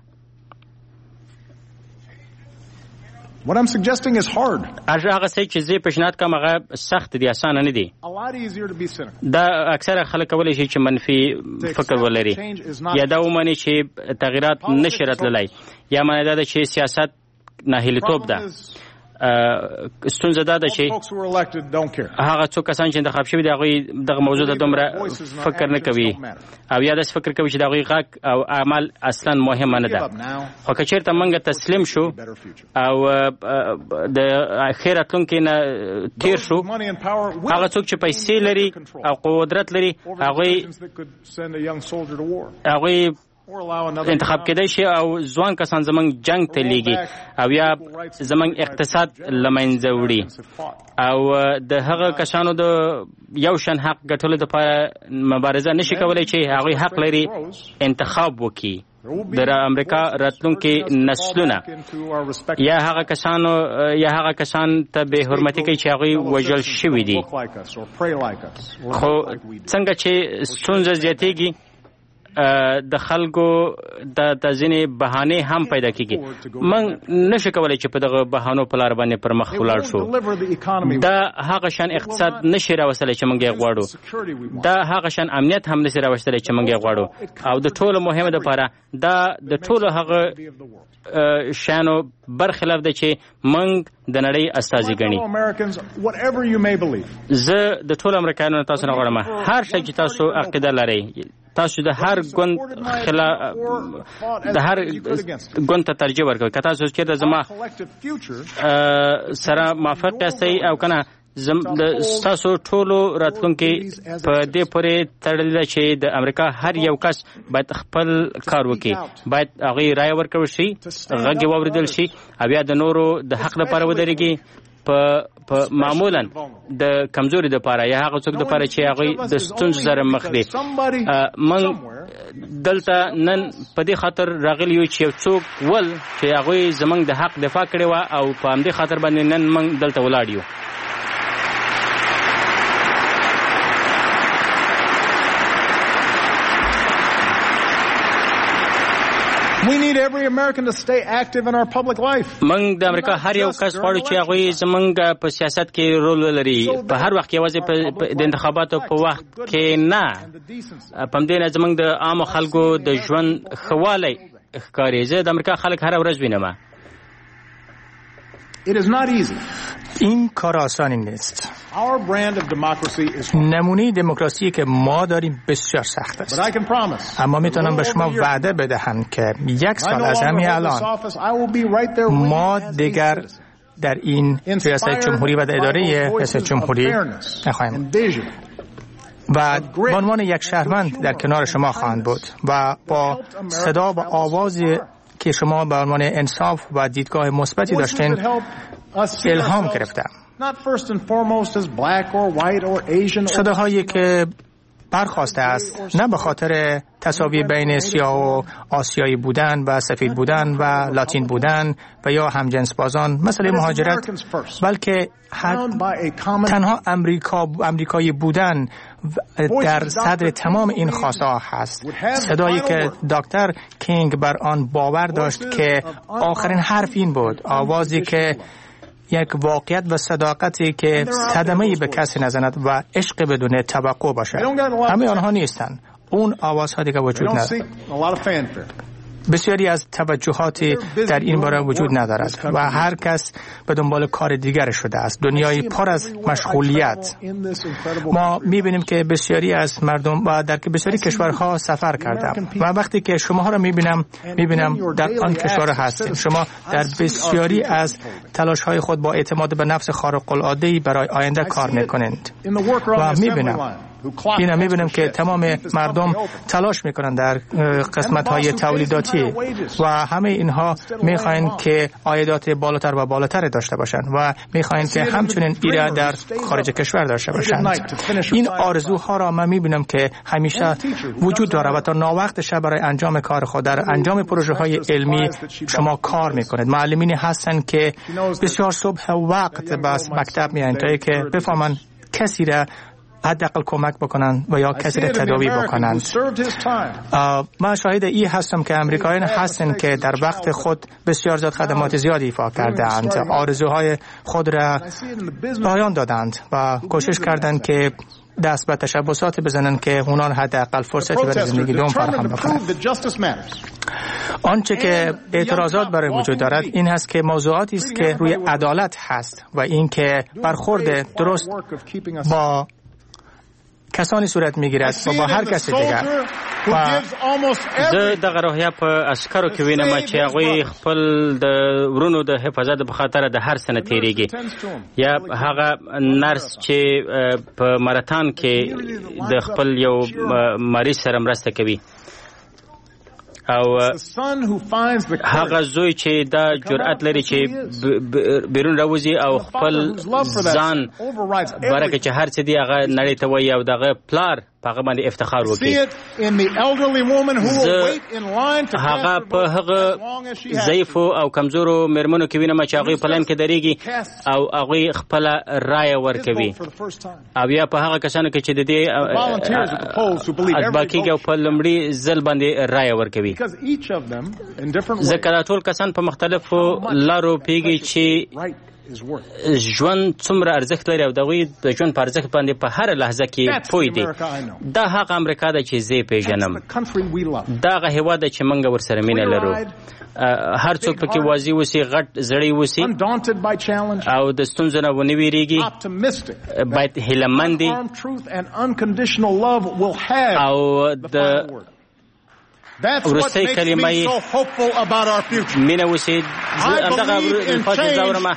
S2: What I'm suggesting is hard.
S1: هغه څه چې زه پیشنهاد کوم هغه سخت دي، اسانه نه دي. دا اکثره خلک کولی شي چې منفي فکر ولري یا دا ومني چې تغییرات نشي راتللی، یا معنی دا ده چې سیاست ناهیلتوب ده. ستونزه دا ده چې هغه څوک کسان چې انتخاب شوي دي هغوی دغه موضوع ته دومره فکر نه کوي او یا داسې فکر کوي چې د هغوی غږ او عمل اصلا مهمه نه ده. خو که چېرته موږ تسلیم شو او د ښې راتلونکي نه تېر شو، هغه څوک چې پیسې لري او قدرت لري هغوی انتخاب کېدای شي او ځوان کسان زمونږ جنگ ته لیږي او یا زمونږ اقتصاد له منځه وړي او د هغه کسانو د یو شان حق ګټلو دپاره مبارزه نشي کولی چې هغوی حق لري انتخاب وکړي. د امریکا راتلونکي نسلونه یا هغه کسان ته بې حرمتي کوي چې هغوی وژل شوي دي. خو څنګه چې ستونزه زیاتېږي د خلکو د ځینې بهانې هم پیدا کېږي. موږ نشو کولی چې په دغه بهانو په لار باندې پر مخ ولاړ شو. دا هغه شان اقتصاد نشي راوستلی چې موږ یې غواړو. دا هغه شان امنیت هم نشي راوستلی چې موږ یې غواړو. او د ټولو مهمه دپاره دا د ټولو هغه شانو برخلاف ده چې موږ د نړۍ استازي ګڼي. زه د ټولو امریکایانو تاسو نه غواړم هر شی چې تاسو عقیده لرئ، تاسو د هر ګوند ته ترجیح ورکوئ. که تاسو چېرته زما سره موافق یاستئ او که نه، ستاسو ټولو راتلونکي په دې پورې تړلې ده چې د امریکا هر یو کس باید خپل کار وکړي، باید هغوی رایه ورکړل شي، غږ یې واورېدل شي او یا د نورو د حق لپاره ودرېږي، په معمولا د کمزوري دپاره یا هغه څوک دپاره چې هغوی د ستونزو سره مخ دي. موږ دلته نن په دې خاطر راغلي یو چې یو څوک چې هغوی زموږ د حق دفاع کړې وه او په همدې خاطر باندې نن موږ دلته ولاړ یو.
S2: We need every American to stay active in our public life.
S1: موږ د امریکا هر یو کس غواړو چې هغه زمونږ په سیاست کې رول ولري په هر وخت کې یوازې په انتخاباتو په وخت کې نه پم دې نه زمونږ د عام خلکو د ژوند خواله ښکاري. زه د امریکا خلک هر ورځ وینم.
S2: It is not easy.
S3: این کار آسانی نیست.
S2: Our brand of democracy is
S3: نمونه دموکراسی که ما داریم بسیار سخت است.
S2: But I can promise.
S3: اما میتونم به شما وعده بدهم که یک سال از همین الان ما دیگر در این ریاست جمهوری و اداره ریاست جمهوری نخواهیم و به عنوان یک شهروند در کنار شما خواهند بود و با صدا و آوازی که شما به عنوان انصاف و دیدگاه مثبتی داشتین الهام گرفتم. صداهایی که برخواسته است نه به خاطر تساوی بین سیاه و آسیایی بودن و سفید بودن و لاتین بودن و یا همجنس بازان مسئله مهاجرت، بلکه تنها امریکایی بودن در صدر تمام این خواسته ها هست. صدایی که دکتر کینگ بر آن باور داشت که آخرین حرف این بود، آوازی که یک واقعیت و صداقتی که صدمه‌ای به کسی نزند و عشق بدون توقع باشد. همه آنها نیستند. اون آوازها دیگه وجود ندارد. بسیاری از توجهاتی در این باره وجود ندارد و هر کس به دنبال کار دیگر شده است. دنیای پر از مشغولیت. ما می‌بینیم که بسیاری از مردم و در بسیاری کشورها سفر کردم و وقتی که شماها را می‌بینم در آن کشور هستید. شما در بسیاری از تلاش‌های خود با اعتماد به نفس خارق‌العاده‌ای برای آینده کار می‌کنید و می‌بینم که تمام مردم تلاش می‌کنند در قسمت‌های تولیداتی و همه اینها می‌خواهند که عایدات بالاتر و بالاتر داشته باشند و می‌خواهند که همچنین ایرا در خارج کشور داشته باشند. این آرزوها را من می‌بینم که همیشه وجود داره و تا ناوقتش برای انجام کار خود در انجام پروژه‌های علمی شما کار می‌کنید. معلمینی هستند که بسیار صبح وقت به مکتب میان تا که بفهمن کسی را حداقل کمک بکنند و یا کسی را تداوی بکنند. من شاهد این هستم که امریکاییان هستند که در وقت خود بسیار زیاد خدمات زیادی ایفا کردند، آرزوهای خود را پایان دادند و کوشش کردند که دست به تشبسات بزنند که اونان حداقل فرصتی برای زندگی دوم فراهم بکنند. آنچه که اعتراضات برای وجود دارد این هست که موضوعاتی است که روی عدالت هست و این که برخورد درست با کسانی صورت میگیرد و با هر کسی دیگر. و
S1: زه دغه روحیه په عسکرو کې وینم چې هغوی خپل د ورونو د حفاظت په خاطر د هر سنه تیریږي، یا هغه نرس چې په ماراتون کې د خپل یو مریض سره مرسته کوي، او هغه زوی چې دا جرأت لري چې بیرون راوځي او خپل ځان برکه چې هر څه دی هغه نړۍ ته وایي او دغه پلار هغه باندې افتخار وکړي. هغه په هغه ضعیفو او کمزورو مېرمنو کې وینم چې هغوی په لاین کې درېږي او هغوی خپله رایه ورکوي، او یا په هغه کسانو کې چې د دې اتباع کېږي او په لومړي ځل باندې رایه ورکوي. ځکه دا ټول کسان په مختلفو لارو پوهېږي چې ژوند څومره ارزښت لري او د هغوی د ژوند په ارزښت باندې په هره لحظه کې پوه دي. دا هغه امریکا ده چې زه پیژنم، دا هغه هېواد ده چې موږ ورسره مینه لرو. هر څوک پکې واضح اوسي، غټ زړی اوسي او د ستونزو نه ونه ویریږي، باید هیلهمند دي او د ورسته کلمه مینه اوسي. دغه الفاظ زاورم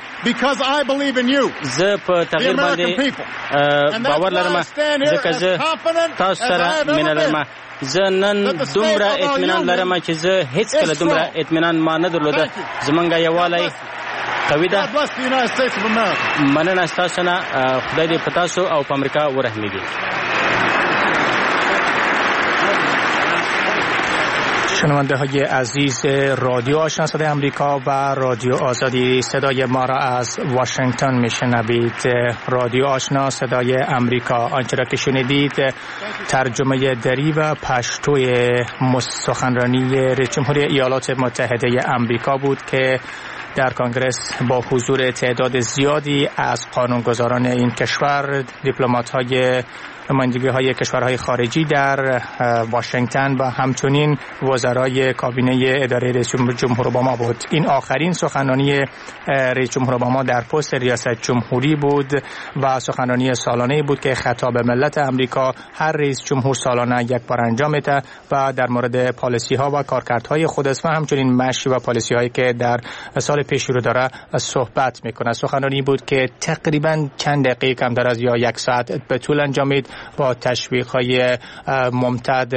S1: زه په تغییر باندې باور لرم، ځکه زه تاسو سره مینه لرم. زه نن دومره اطمینان لرم چې زه هیڅ کله دومره اطمینان ما نه درلوده. زمونږ یووالی قوي ده. مننه ستاسو نه. خدای دې په تاسو او په امریکا ورحمېږي.
S3: شنونده های عزیز رادیو آشنا صدای امریکا و رادیو آزادی، صدای ما را از واشنگتن میشنوید. رادیو آشنا صدای امریکا. آنچه را که شنیدید ترجمه دری و پشتوی سخنرانی رئیس جمهوری ایالات متحده امریکا بود که در کنگره با حضور تعداد زیادی از قانونگذاران این کشور، دیپلمات‌های نمایندگی‌های کشورهای خارجی در واشنگتن و همچنین وزرای کابینه اداره رئیس جمهور اوباما بود. این آخرین سخنرانی رئیس جمهور اوباما در پست ریاست جمهوری بود و سخنرانی سالانه بود که خطاب ملت امریکا هر رئیس جمهور سالانه یک بار انجام میده و در مورد پالیسی‌ها و کارکردهای خود است و همچنین مشی و پالیسی‌هایی که در سال پیش رو داره صحبت میکنه. سخنرانی بود که تقریباً چند دقیقه کمتر از یا یک ساعت به طول انجامید با تشویق‌های ممتد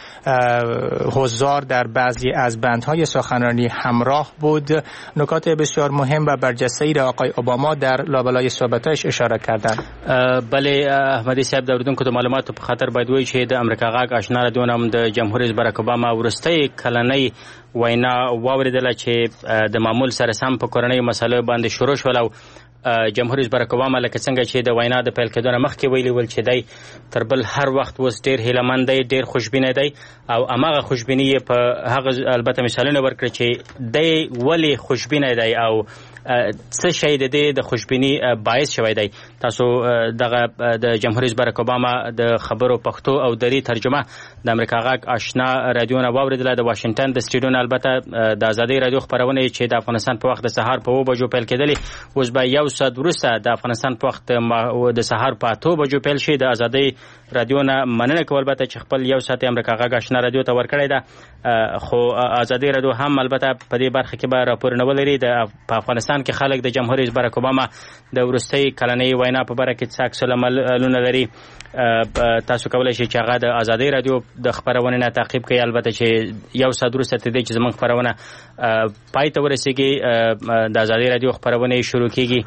S3: حضار در بعضی از بندهای سخنرانی همراه بود. نکات بسیار مهم و برجسته‌ای را آقای اوباما در لابلای صحبتش اشاره کردند.
S1: بله احمدی صاحب د اوریدونکو د معلوماتو په خاطر باید وایي چې د امریکا غاګ آشنا رادیو نام د جمهور رئیس باراک اوباما ورستۍ کلنۍ وینا واوریدله چې د معمول سره سم په کورنۍ مسایلو باندې شروع شول او جمهور رئیس باراک اوباما لکه څنګه چې د وینا د پیل کېدو نه مخکې ویلي ول چې دی تر بل هر وخت اوس ډېر هیلهمند دی، ډېر خوشبینه دی او هماغه خوشبیني یې په هغه البته مثالونه ورکړي چې دی ولې خوشبینه دی او څه شی د خوشبیني باعث شوی دی. تاسو دغه د جمهور رئیس باراک اوباما د خبرو پښتو او دری ترجمه د امریکا غاګ آشنا رادیو نه واوریدله د واشنگټن د سټډیو نه. البته د ازادي رادیو خبرونه چې د افغانستان په وخت د سهار په 2 بجو پیل کېدلې اوس به یو ساعت وروسته د افغانستان په وخت د سهار په 8 بجو پیل شي. د ازادي رادیو نه مننه کوم البته چې خپل یو ساعت امریکا غاګ آشنا رادیو ته ورکړی ده، خو ازادي رادیو هم البته په دې برخه کې به راپور نه ولري. د افغانستان کې خلک د جمهور رئیس باراک اوباما د ورستۍ کلنۍ وینا په باره کې څه عکس العملونه لري. تاسو کولای شئ چې هغه د ازادي رادیو د خبرونه نه تعقیب کړئ. البته چې یو ساعت وروسته تدې چې زموږ خبرونه پای ته ورسیږي د ازادي رادیو خبرونه شروع کیږي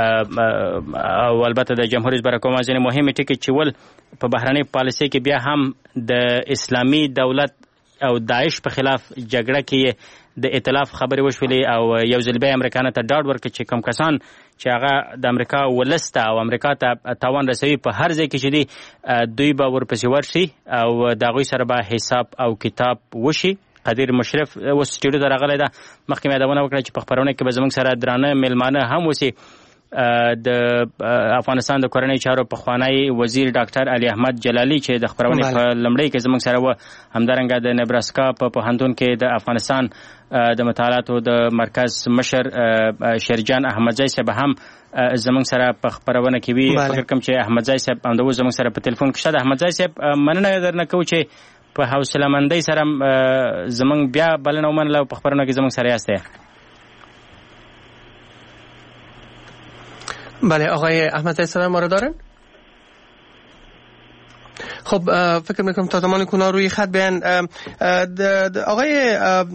S1: او البته د جمهور رئیس باراک اوباما ځینې مهمې ټکي چې ول په بهرنۍ پالیسۍ کې بیا هم د اسلامي دولت او داعش په خلاف جګړه کې د ائتلاف خبرې وشولې او یو ځل بیا امریکانو ته ډاډ ورکړ چې کوم کسان چې هغه د امریکا ولسته او امریکا ته تاوان رسوي په هر ځای کې چې دي دوی به ورپسې ورشي او د هغوی سره به حساب او کتاب وشي. قدیر مشرف اوس سټډیو ته راغلی ده. مخکې مې یادونه وکړه چې په خبرونه کې به زموږ سره درانه میلمانه هم اوسي. د افغانستان د کورنۍ چارو پخوانی وزیر ډاکټر علي احمد جلالي چې د خبرونې په لمړۍ کې زموږ سره و، همدارنګه د نبراسکا په پوهنتون کې د افغانستان د مطالعاتو د مرکز مشر شیرجان احمدزی صاحب هم زموږ سره په خبرونه کې وی. فکر کوم چې احمدزی صاحب هم د زموږ سره په ټلیفون کې شته. احمدزی صاحب مننه درنه کوم چې په حوصله مندۍ سره زموږ بیا بلنه ومنله او په خبرونه کې زموږ سره یاست.
S4: بله آقای احمدزی صدای ما رو دارن؟ خب فکر میکنم تا زمانی که اونا روی خط بیان. آقای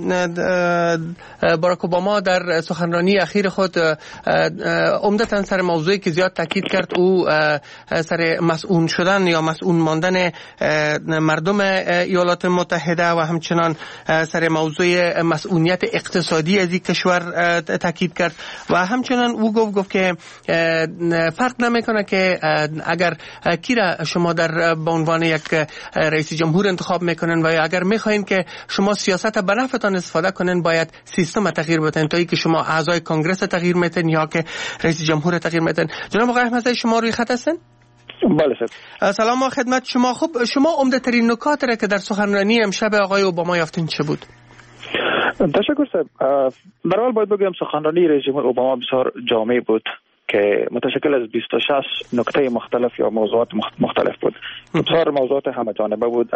S4: باراک اوباما در سخنرانی اخیر خود عمدتاً سر موضوعی که زیاد تاکید کرد او سر مسئول شدن یا مسئول ماندن مردم ایالات متحده و همچنان سر موضوع مسئولیت اقتصادی از این کشور تاکید کرد و همچنان او گفت که فرق نمیکنه که اگر کی را شما در به عنوان یک رئیس جمهور انتخاب میکنن و اگر میخواین که شما سیاست به نفعتان استفاده کنن باید سیستم تغییر بدن تا اینکه شما اعضای کنگرس تغییر میتن یا که رئیس جمهور تغییر میتن. جناب آقای احمدزی شما روی خط هستن؟
S5: بله سر.
S4: سلام و خدمت شما. خب شما عمده ترین نکات را که در سخنرانی امشب آقای اوباما یافتین چه بود؟
S5: تشکر سر. در حال باید بگم سخنرانی رئیس جمهور اوباما بسیار جامع بود که متشکل از 26 نکته مختلف یا موضوعات مختلف بود. بسیار موضوعات همه جانبه بود،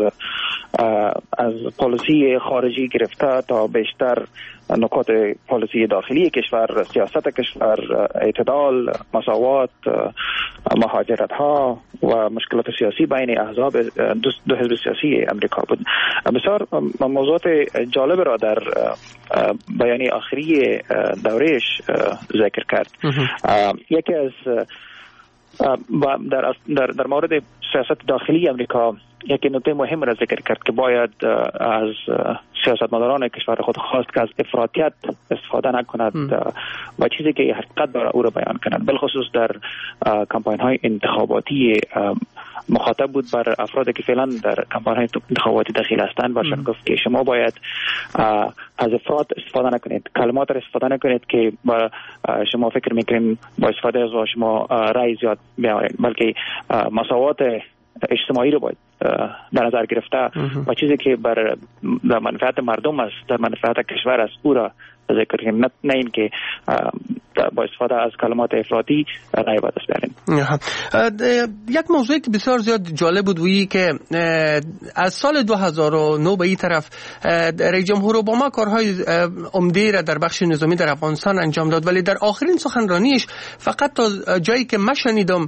S5: از پالیسی خارجی گرفته تا بیشتر نکات پالیسی داخلی کشور، سیاست کشور، اعتدال، مساوات، مهاجرت ها و مشکلات سیاسی بین احزاب دو حزب سیاسی امریکا بود. بسیار موضوعات جالب را در بیانیه آخری دورهش ذکر کرد. یکی از در مورد سیاست داخلی امریکا یکی نکته مهم را ذکر کرد که باید از سیاستمداران کشور خود خواست که از افراطیت استفاده نکند و چیزی که حقیقت داره او را بیان کنند، بالخصوص در کمپاین های انتخاباتی مخاطب بود بر افرادی که فعلا در کمپاین های انتخاباتی دخیل هستند و شان گفت که شما باید از افراط استفاده نکنید، کلمات را استفاده نکنید که شما فکر میکنید با استفاده از شما رأی زیاد بیاورید، بلکه مساوات اجتماعی رو باید در نظر گرفته و چیزی که بر منفعت مردم است، در منفعت کشور است، او را ذکر کنیم، نه این که با استفاده از کلمات افراطی رای با دست بیاریم.
S4: یک موضوعی که بسیار زیاد جالب بود وی که از سال 2009 به این طرف رئیس جمهور اوباما کارهای عمده را در بخش نظامی در افغانستان انجام داد، ولی در آخرین سخنرانیش فقط تا جایی که من شنیدم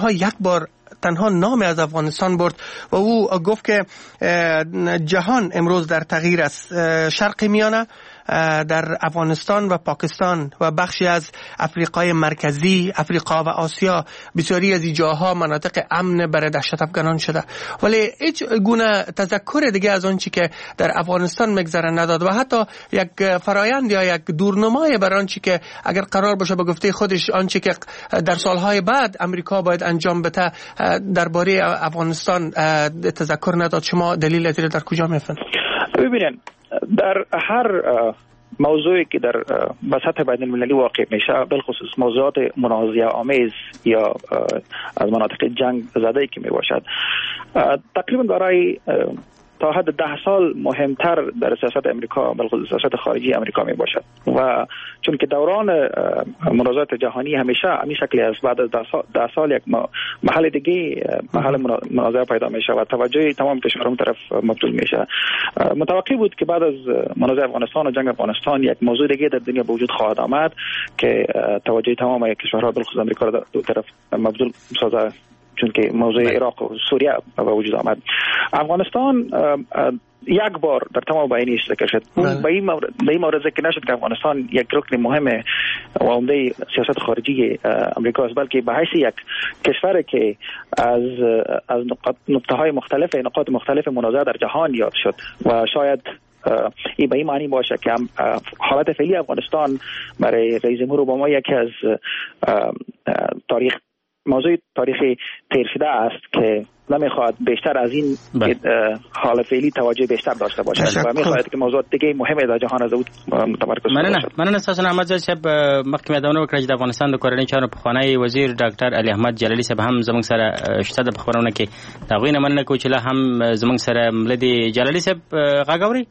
S4: تنها نام از افغانستان برد و او گفت که جهان امروز در تغییر است. شرق میانه، در افغانستان و پاکستان و بخشی از افریقای مرکزی، افریقا و آسیا، بسیاری از این جاها مناطق امن برای دهشت افغانان شده، ولی هیچ گونه تذکر دیگه از آنچه که در افغانستان میگذره نداد و حتی یک فرایند یا یک دورنمای برای آنچه که اگر قرار باشه به گفته خودش آنچه که در سالهای بعد امریکا باید انجام بده درباره افغانستان تذکر نداد. شما دلیل از در کجا میفهمید؟
S5: ببینید، در هر موضوعی که در سطح بین المللی واقع میشه، بالخصوص موضوعات منازعه آمیز یا از مناطق جنگ زده که می باشد، تقریبا برای تا حد 10 سال مهمتر در سیاست امریکا، بلخصوص سیاست خارجی امریکا می باشد و چون که دوران منازعات جهانی همیشه همین شکلی است، بعد از 10 سال یک محل دیگه محل منازعه پیدا میشه و توجه تمام کشورها طرف مبذول میشه. متوقع بود که بعد از منازعه افغانستان و جنگ افغانستان یک موضوع دیگه در دنیا به وجود خواهد آمد که توجه تمام کشورها بلخصوص امریکا را دو طرف مبذول سازه، چون که موضوع عراق و سوریه به وجود آمد. افغانستان یک بار در تمام بیانیه‌اش ذکر شد. به این مورد ذکر نشد که افغانستان یک رکن مهم و عمده سیاست خارجی امریکا است، بلکه به حیث یک کشوری که از نقاط مختلف منازعه در جهان یاد شد و شاید این به این معنی باشه که حالت فعلی افغانستان برای رئیس جمهور اوباما یکی از موضوع تاریخی تیر شده است که نمیخواد بیشتر از این حال فعلی توجه بیشتر داشته باشه و میخواد که موضوعات دیگه مهمه در جهان از او متمرکز بشه.
S1: مننه استاد احمد زاده صاحب. مخکې مداونه وکړه چې د افغانستان د کورنۍ چارو پخوانی وزیر ډاکټر علي احمد جلالي صاحب هم زموږ سره شته د خبرونه کې دا غوینه مننه کوي چې لا هم زموږ سره ملدي جلالي صاحب غاګوري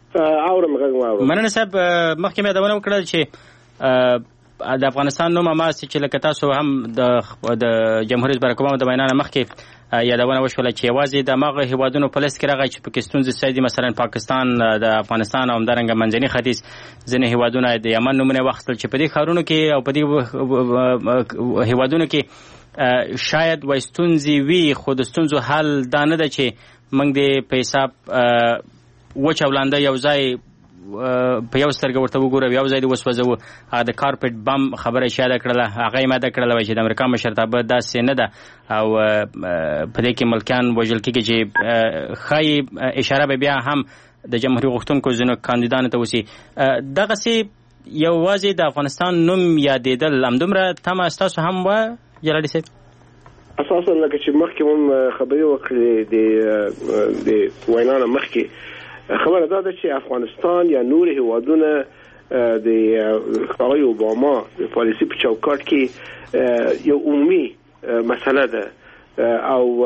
S6: اورم.
S1: مننه صاحب. مخکې مداونه وکړه چې د افغانستان نوم ما چې لکه تاسو هم د جمهوریت برک اوباما د بیان مخکې یادونه وشوله چې یوازې د مغه هیوادونو په لیست کې راغی چې په کستونز سیدي مثلا پاکستان، د افغانستان او همدارنګه منځني ختیځ ځینې هیوادونه د یمن نومونه واخیستل چې په دې ښارونو کې او په دې هیوادونو کې شاید وایستونزي وي، خو د ستونزو حل دا نه ده چې موږ د په حساب وچ ولاندې یو ځای په یو سترګه ورته وګورو یو ځای د وسوځو. هغه د کارپټ بم خبره شاده کړله، هغه یې ماده کړله چې د امریکا مشرتابه داسې نه ده او په دې کې ملکیان وژل کېږي چې ښایي اشاره به بیا هم د جمهوري غوښتونکو ځینو کاندیدانو ته وشي. دغسې یوازې د افغانستان نوم یادېدل همدومره تمه ستاسو هم وه جلالي صاحب؟
S6: اساسا لکه چې مخکې هم خبرې وکړې د وینا نه مخکې خبره دا ده چې افغانستان یا نور هیوادونه د آقای اوباما د پالیسی په چوکاټ کې یو عمومي مسله ده او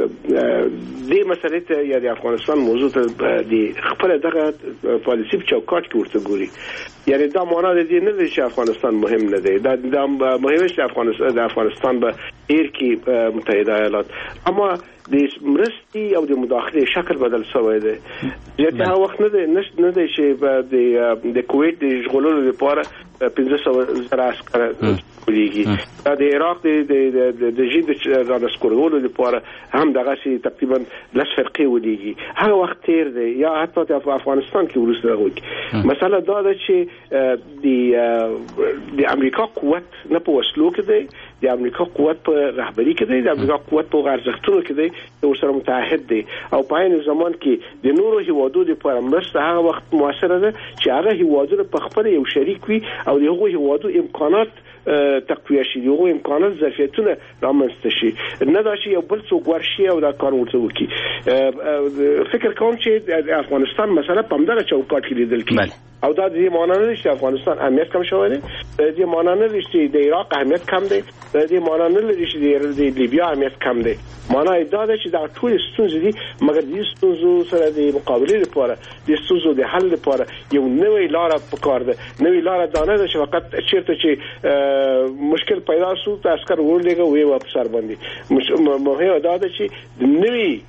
S6: دې مسلې ته یا د افغانستان موضوع ته د خپل دغه پالیسی په چوکاټ کې ورته ګوري. یعنی دا معنا دې نه دی چې افغانستان مهم نه دی، دا مهمه چې افغانستان به ایر کې متحده ایالات، اما د مرستي او د مداخله شکل بدل شوی دی. ځکه هغه وخت نه دی چې د کویت د ژغورلو لپاره 15,000 عسکر ولېږي، د عراق د جید رانسکورولو لپاره هم دغه شی تقریبا لس فرقې ولېږي. هغه وخت تیر دی یا حتی د افغانستان کې وروسته راغی. مسله دا ده چې د امریکا قوت نه په وسلو کې دی د امریکا قوت په رهبری کې دی، د امریکا قوت په ارزښتونو کې دی چې ورسره متحد دی او په عین زمان کې د نورو هیوادو لپاره مرسته هغه وخت موثره ده چې هغه هیوادونه په خپل یو شریک وي او دغه هیوادو امکانات تقویه شي، دغه امکانات ظرفیتونه رامنځته شي، نه دا چې یو بل څوک ورشي او دا کار ورته وکړي. فکر کوم چې د افغانستان مسله په همدغه چوکاټ کې لیدل کېږي او دا د دې معنی نه چې افغانستان اهمیت کم شوی دی، د دې معنی نه چې د عراق اهمیت کم دی، د دې معنی نه چې د لیبیا اهمیت کم دی. معنی دا ده چې دا ټول ستونزې دي، مګر د ستونزو سره د مقابله لپاره، د ستونزو د حل لپاره یو نوې لار پکار ده. نوې لار دا نه ده چې فقط چیرته چې مشکل پیدا شو ته عسكر ورلېږه وي واپس سر باندې. مهم دا ده چې د نوې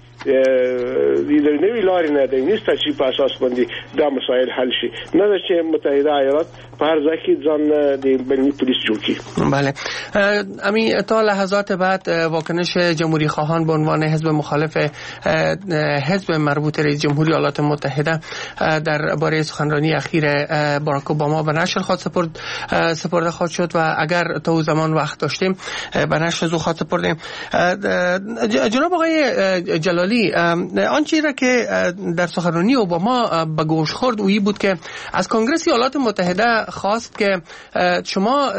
S6: لارې نه د نیسته چې په اساس باندې دا مسائل حل شي، نه ده چې متحده ایالات په هر ځای کې ځان د بین‌المللي پولیس جوړ کړي.
S4: بله، امی تا لحظات بعد واکنش جمهوری خواهان به عنوان حزب مخالف حزب مربوط رئیس جمهوری ایالات متحده درباره سخنرانی اخیر باراک اوباما به نشر سپرده خواهد شد و اگر تا زمان وقت داشتیم به نشر زو خواهد سپردیم. جناب آقای جلالی، آنچه را که در سخنرانی اوباما به گوش خورد اویی بود که از کنگره ایالات متحده خواست که شما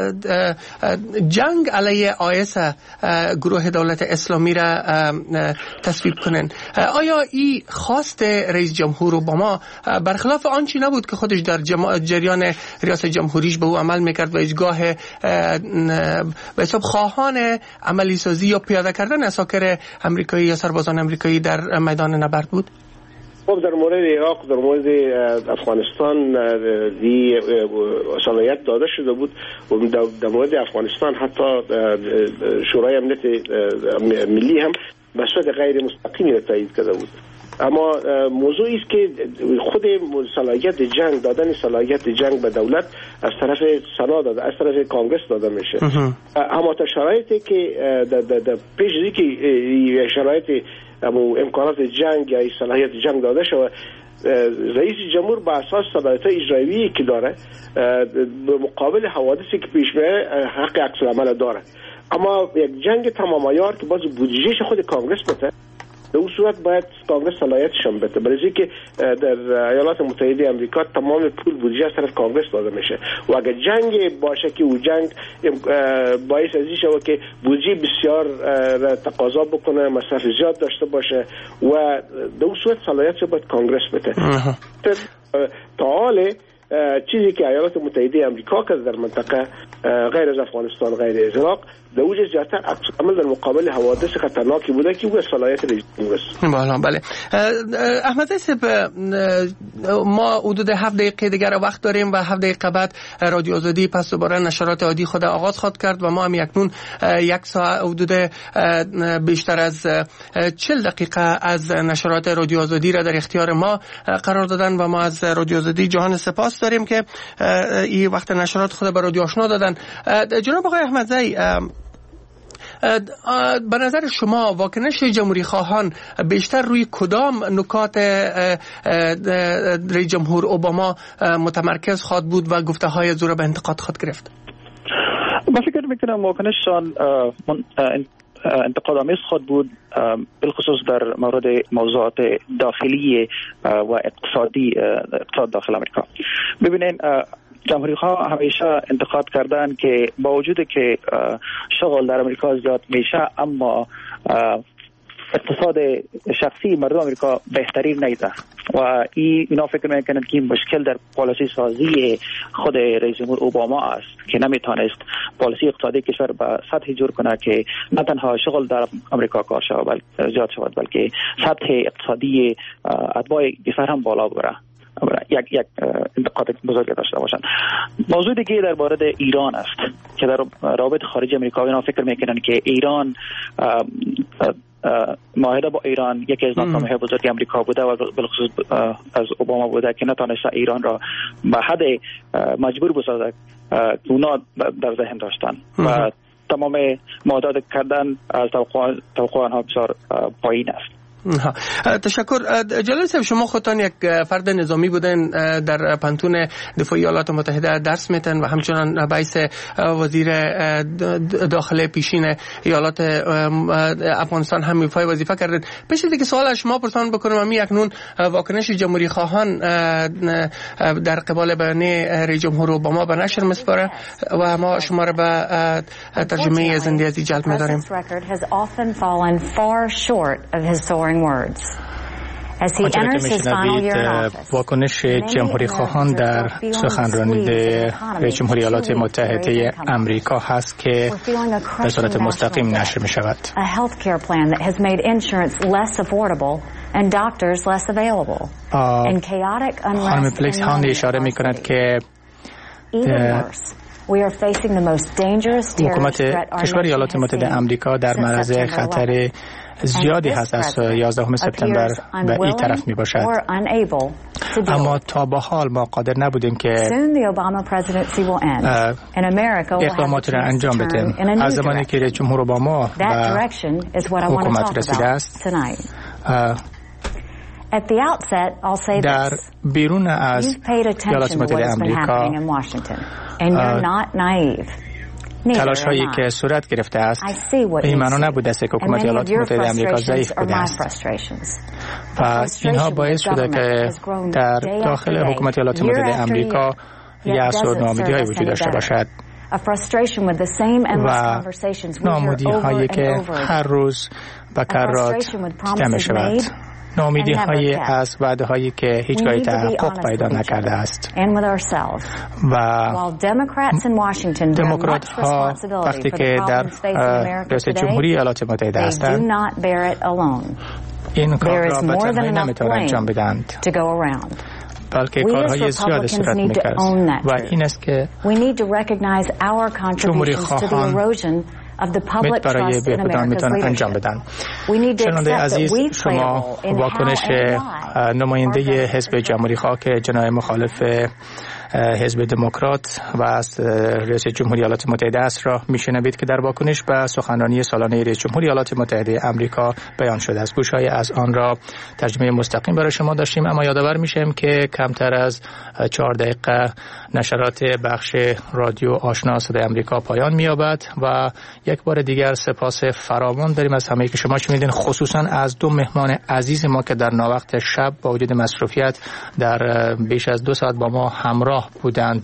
S4: جنگ علیه آیس گروه دولت اسلامی را تصویب کنن. آیا این خواست رئیس جمهور اوباما برخلاف آنچه نبود که خودش در جریان ریاست جمهوریش به او عمل میکرد و هیچگاه به حساب خواهان عملی سازی یا پیاده کردن اساکر امریکایی یا سربازان امریکایی در میدان نبرد بود؟
S6: خب در مورد عراق، در مورد افغانستان دی صلاحیت داده شده بود و در مورد افغانستان حتی شورای امنیت ملی هم به صورت غیر مستقیمی را تایید کرده بود. اما موضوعی است که خود صلاحیت جنگ، دادن صلاحیت جنگ به دولت از طرف سنا داده، از طرف کانگرس داده میشه. اما تا شرایطی که در پیش از اینکه شرایط امکانات جنگ یا صلاحیت جنگ داده شود، رئیس جمهور با اساس صلاحیت اجرایی که داره به مقابل حوادثی که پیش میاد حق عکس العمل داره. اما یک جنگ تمام عیار که باز بودجهش خود کانگرس بده، به اون صورت باید کانگرس صلاحیتشون بده، برای اینکه در ایالات متحده آمریکا تمام پول بودجه از طرف کانگرس داده میشه و اگر جنگ باشه که او جنگ باعث از این شود که بودجه بسیار تقاضا بکنه، مصرف زیاد داشته باشه و در اون صورت صلاحیتش باید کانگرس بده. تا حال چیزی که ایالات متحده آمریکا کرد در منطقه غیر از افغانستان، غیر از عراق، در اوج زیادتر عمل در مقابل حوادث خطرناکی بوده که او صلاحیت رئیس جمهور است.
S4: بله. احمد صاحب، ما حدود 7 دقیقه دیگر وقت داریم و 7 دقیقه بعد رادیو آزادی پس دوباره نشرات عادی خود آغاز خواهد کرد و ما هم اکنون یک ساعت حدود بیشتر از 40 دقیقه از نشرات رادیو آزادی را در اختیار ما قرار دادن و ما از رادیو آزادی جهان سپاس داریم که این وقت نشرات خود به رادیو آشنا دادن. جناب آقای احمدزی، به نظر شما واکنش جمهوری خواهان بیشتر روی کدام نکات رئیس جمهور اوباما متمرکز خواهد بود و گفته های زور به انتقاد خواهد گرفت؟
S5: من فکر میکنم واکنششان انتقادآمیز خود بود، بالخصوص در مورد موضوعات داخلی و اقتصاد داخل امریکا. ببینین، جمهوری خواه همیشه انتقاد کردن که با وجود که شغل در امریکا زیاد میشه اما اقتصاد شخصی مردم امریکا بهترین نیست و اینا فکر میکنند که این مشکل در پالیسی سازی خود رئیس جمهور اوباما است که نمیتونست پالیسی اقتصادی کشور به سطحی جور کنه که نه تنها شغل در امریکا کار شود زیاد شود، بلکه سطح اقتصادی اتباع کشور هم بالا بره. یک انتقاد بزرگ داشته باشند. موضوع دیگه در مورد ایران است که در روابط خارجی امریکا اینا فکر میکنن که ایران معاهده با ایران یکی از ناکامی‌های بزرگ امریکا بوده و بالخصوص از اوباما بوده که نتونسته ایران را به حد مجبور بسازد که اونا در ذهن داشتن و تمام معاهدات کردن از توقع آنها بسیار پایین است.
S4: تشکر. جلال صاحب، شما خودتان یک فرد نظامی بودن، در پانتون دفاعی ایالات متحده درس میتن و همچنان باعث وزیر داخله پیشین ایالات افغانستان هم ایفای وظیفه کردید. پیش از اینکه سوال از شما پرسان بکنم، امی اکنون واکنش جمهوری خواهان در قبال بیانیه رئیس جمهور اوباما به نشر میسپاره و ما شما را به ترجمه زنده ازی جلب می‌داریم.
S3: آنچه که میشنوید واکنش جمهوری خواهان در سخنرانی رئیس جمهوری ایالات متحده امریکا هست که به صورت مستقیم نشر می شود. خانم پلکس هاند اشاره می کند که حکومت کشور ایالات متحده امریکا در معرض خطر زیادی هست از 11 سپتامبر به این طرف می باشد، اما تا به حال ما قادر نبودیم که اقدامات را انجام بدیم. از زمانی که رئیس جمهور اوباما به حکومت رسیده است، در بیرون از ایالات متحده امریکا تلاش هایی که صورت گرفته است به این معنا نبوده است که حکومت ایالات متحده امریکا ضعیف بوده است و اینها باعث شده که در داخل حکومت ایالات متحده امریکا یأس و ناامیدی های وجود داشته باشد و ناامیدی هایی که هر روز به کرات دیده می شود، ناامیدی هایی از وعده هایی که هیچگاهی تحقق پیدا نکرده است و دموکرات ها وقتی که در رئیس جمهوری ایالات متحده هستند این کار را به تنهایی نمیتوانند انجام بدهند، بلکه کارهای زیاد صورت می‌کرد و این است که جمهوری خواهان برای بهبودان میتونن انجام بدن. شنونده عزیز، شما واکنش نماینده حزب جمهوری خواه که جناح مخالف حزب دموکرات و از رئیس جمهوری ایالات متحده است را میشنوید که در واکنش به سخنرانی سالانه رئیس جمهوری ایالات متحده آمریکا بیان شده است. گوش‌های از آن را ترجمه مستقیم برای شما داشتیم، اما یادآور میشم که کمتر از 4 دقیقه نشرات بخش رادیو آشنا صدای آمریکا پایان می‌یابد و یک بار دیگر سپاس فراوان داریم از همه که شما شنیدین، خصوصا از 2 مهمان عزیز ما که در ناوقت شب با وجود مصروفیت در بیش از 2 ساعت با ما همراه بودند.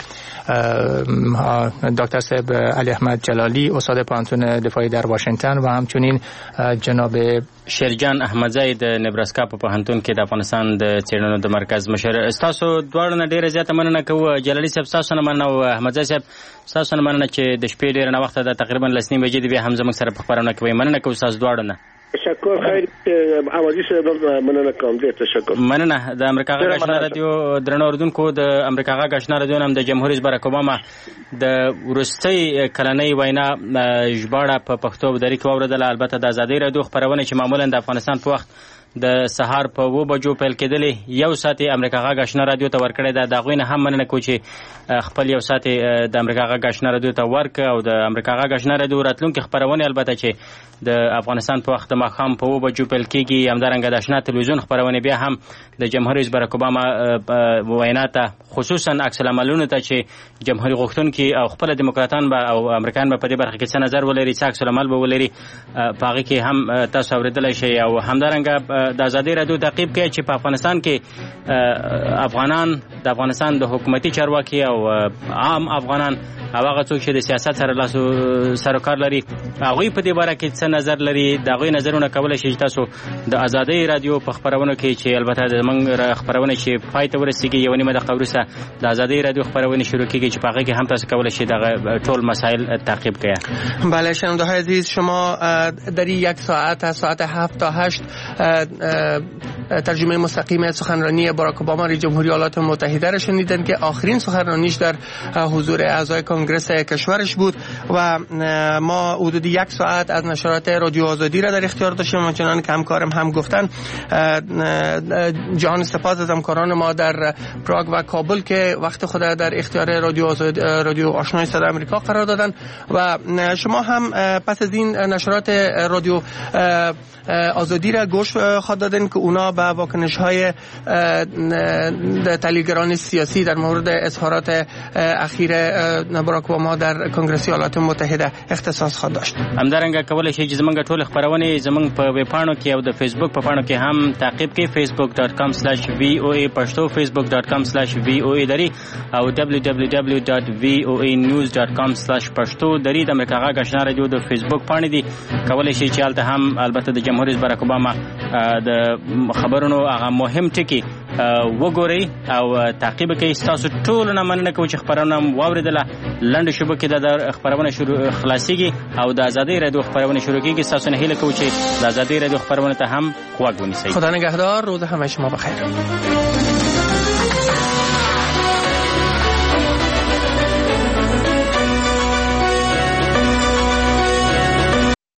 S3: دکتر صاحب علی احمد جلالی، استاد پانتون دفاعی در واشنگتن و همچنین جناب
S1: شیرجان احمدزی د نبراسکا په پوهنتون کې د افغانستان د څېړنو د مرکز مشر. تاسو دواړو نه ډېره زیاته مننه کوو. جلالي صاحب تاسو نه مننه او احمدزی صاحب تاسو نه مننه چې د شپې ډېر نه وخت د تقریبا 9:30 بجې د بیا هم زموږ سره په خبرونه کوي. مننه کوو تاسو دواړو نه.
S6: تشکر. خیر اوازي سره مننه کوم. ډېر تشکر.
S1: مننه. د امریکا غږ آشنا رادیو درنو اوریدونکو، د امریکا غږ آشنا رادیو نام د جمهور رئیس باراک اوباما د ورستۍ کلنۍ وینا ژباړه په پښتو بدري کې واوریدله. البته د ازادۍ رادیو خبرونه چې معمولا د افغانستان په وخت د سهار په 2 بجو پیل کېدلې، یو ساعت امریکا غږ آشنا رادیو ته ورکړی دا د غوینه هم مننه کو چې خپل یو ساعت د امریکا غږ آشنا رادیو ته ورک او د امریکا غږ آشنا رادیو راتلونکي خبرونه البته چې د افغانستان په وخت ماښام په 2 بجو پیل کېږي، همدارنګه د آشنا تلویزیون خبرونه بیا هم د جمهور رئیس باراک اوباما وینا ته خصوصا عکس العملونه ته چې جمهوریت غوښتونکي او خپل دیموکراتان به او امریکایان به په دې برخه کې څه نظر ولري، څه عکس العمل به ولري، په هغه کې هم تاسو اوریدلای شئ. او همدارنګه د ازادۍ رادیو تعقیب کوي چې په افغانستان کې افغانان د افغانستان د حکومتي چارواکي او عام افغانان هغه څوک چې د سیاست سره لاس سره کار لري هغه په دې باره کې څه نظر لري، دا غوي نظرونه کولای شي تاسو د ازادۍ رادیو په خبرونه کې چې البته زمونږ خبرونه چې پای ته ورسیږي یو نیمه دقیقه وروسته د ازادۍ رادیو خبرونه شروع کیږي چې په هغه کې هم تاسو کولای شئ دا ټول مسائل تعقیب کړئ.
S4: بله شنونده های عزیز، شما در یک ساعت از ساعت 7 تا 8 ترجمه مستقیم سخنرانی باراک اوباما رئیس جمهوری ایالات متحده را شنیدن که آخرین سخنرانیش در حضور اعضای کنگرس کشورش بود و ما حدود 1 ساعت از نشرات رادیو آزادی را در اختیار داشتیم. چنان که همکارم هم گفتن، جهان سپاس از همکاران ما در پراگ و کابل که وقت خود در اختیار رادیو آشنای صدای آمریکا قرار دادن و شما هم پس از این نشرات رادیو آزادی را گوش خواهد دادن که اونا به واکنش‌های تحلیلگران سیاسی در مورد اظهارات اخیر باراک اوباما در کنگرس ایالات متحده اختصاص خواهد داشت.
S1: همدارنګه کولای شئ چې زمونږ ټول خبرونه زمونږ په ویب پاڼو کې او د فیسبوک په پاڼو کې هم تعقیب کړئ. facebook.com/voa پښتو، facebook.com/voa دری او www.voanews.com/پښتو دری. د امریکا غږ آشنا رادیو د فیسبوک پاڼې دي، کولای شئ چې هلته هم البته د جمهور رئیس باراک اوباما د خبرونو هغه مهم ټکي وګورئ او تعقیب کړئ. تاسو ټول نه مننه کوم چې خبرونه واوریدله. لنډ شوبه کې د خبرونه شروع خلاصيږي او د آزادۍ رادیو خبرونه شروع کیږي. تاسو نه هیله کوم چې د آزادۍ رادیو خبرونه ته هم غوږ ونیسئ.
S4: خدا نگهدار. روز همه شما بخیر.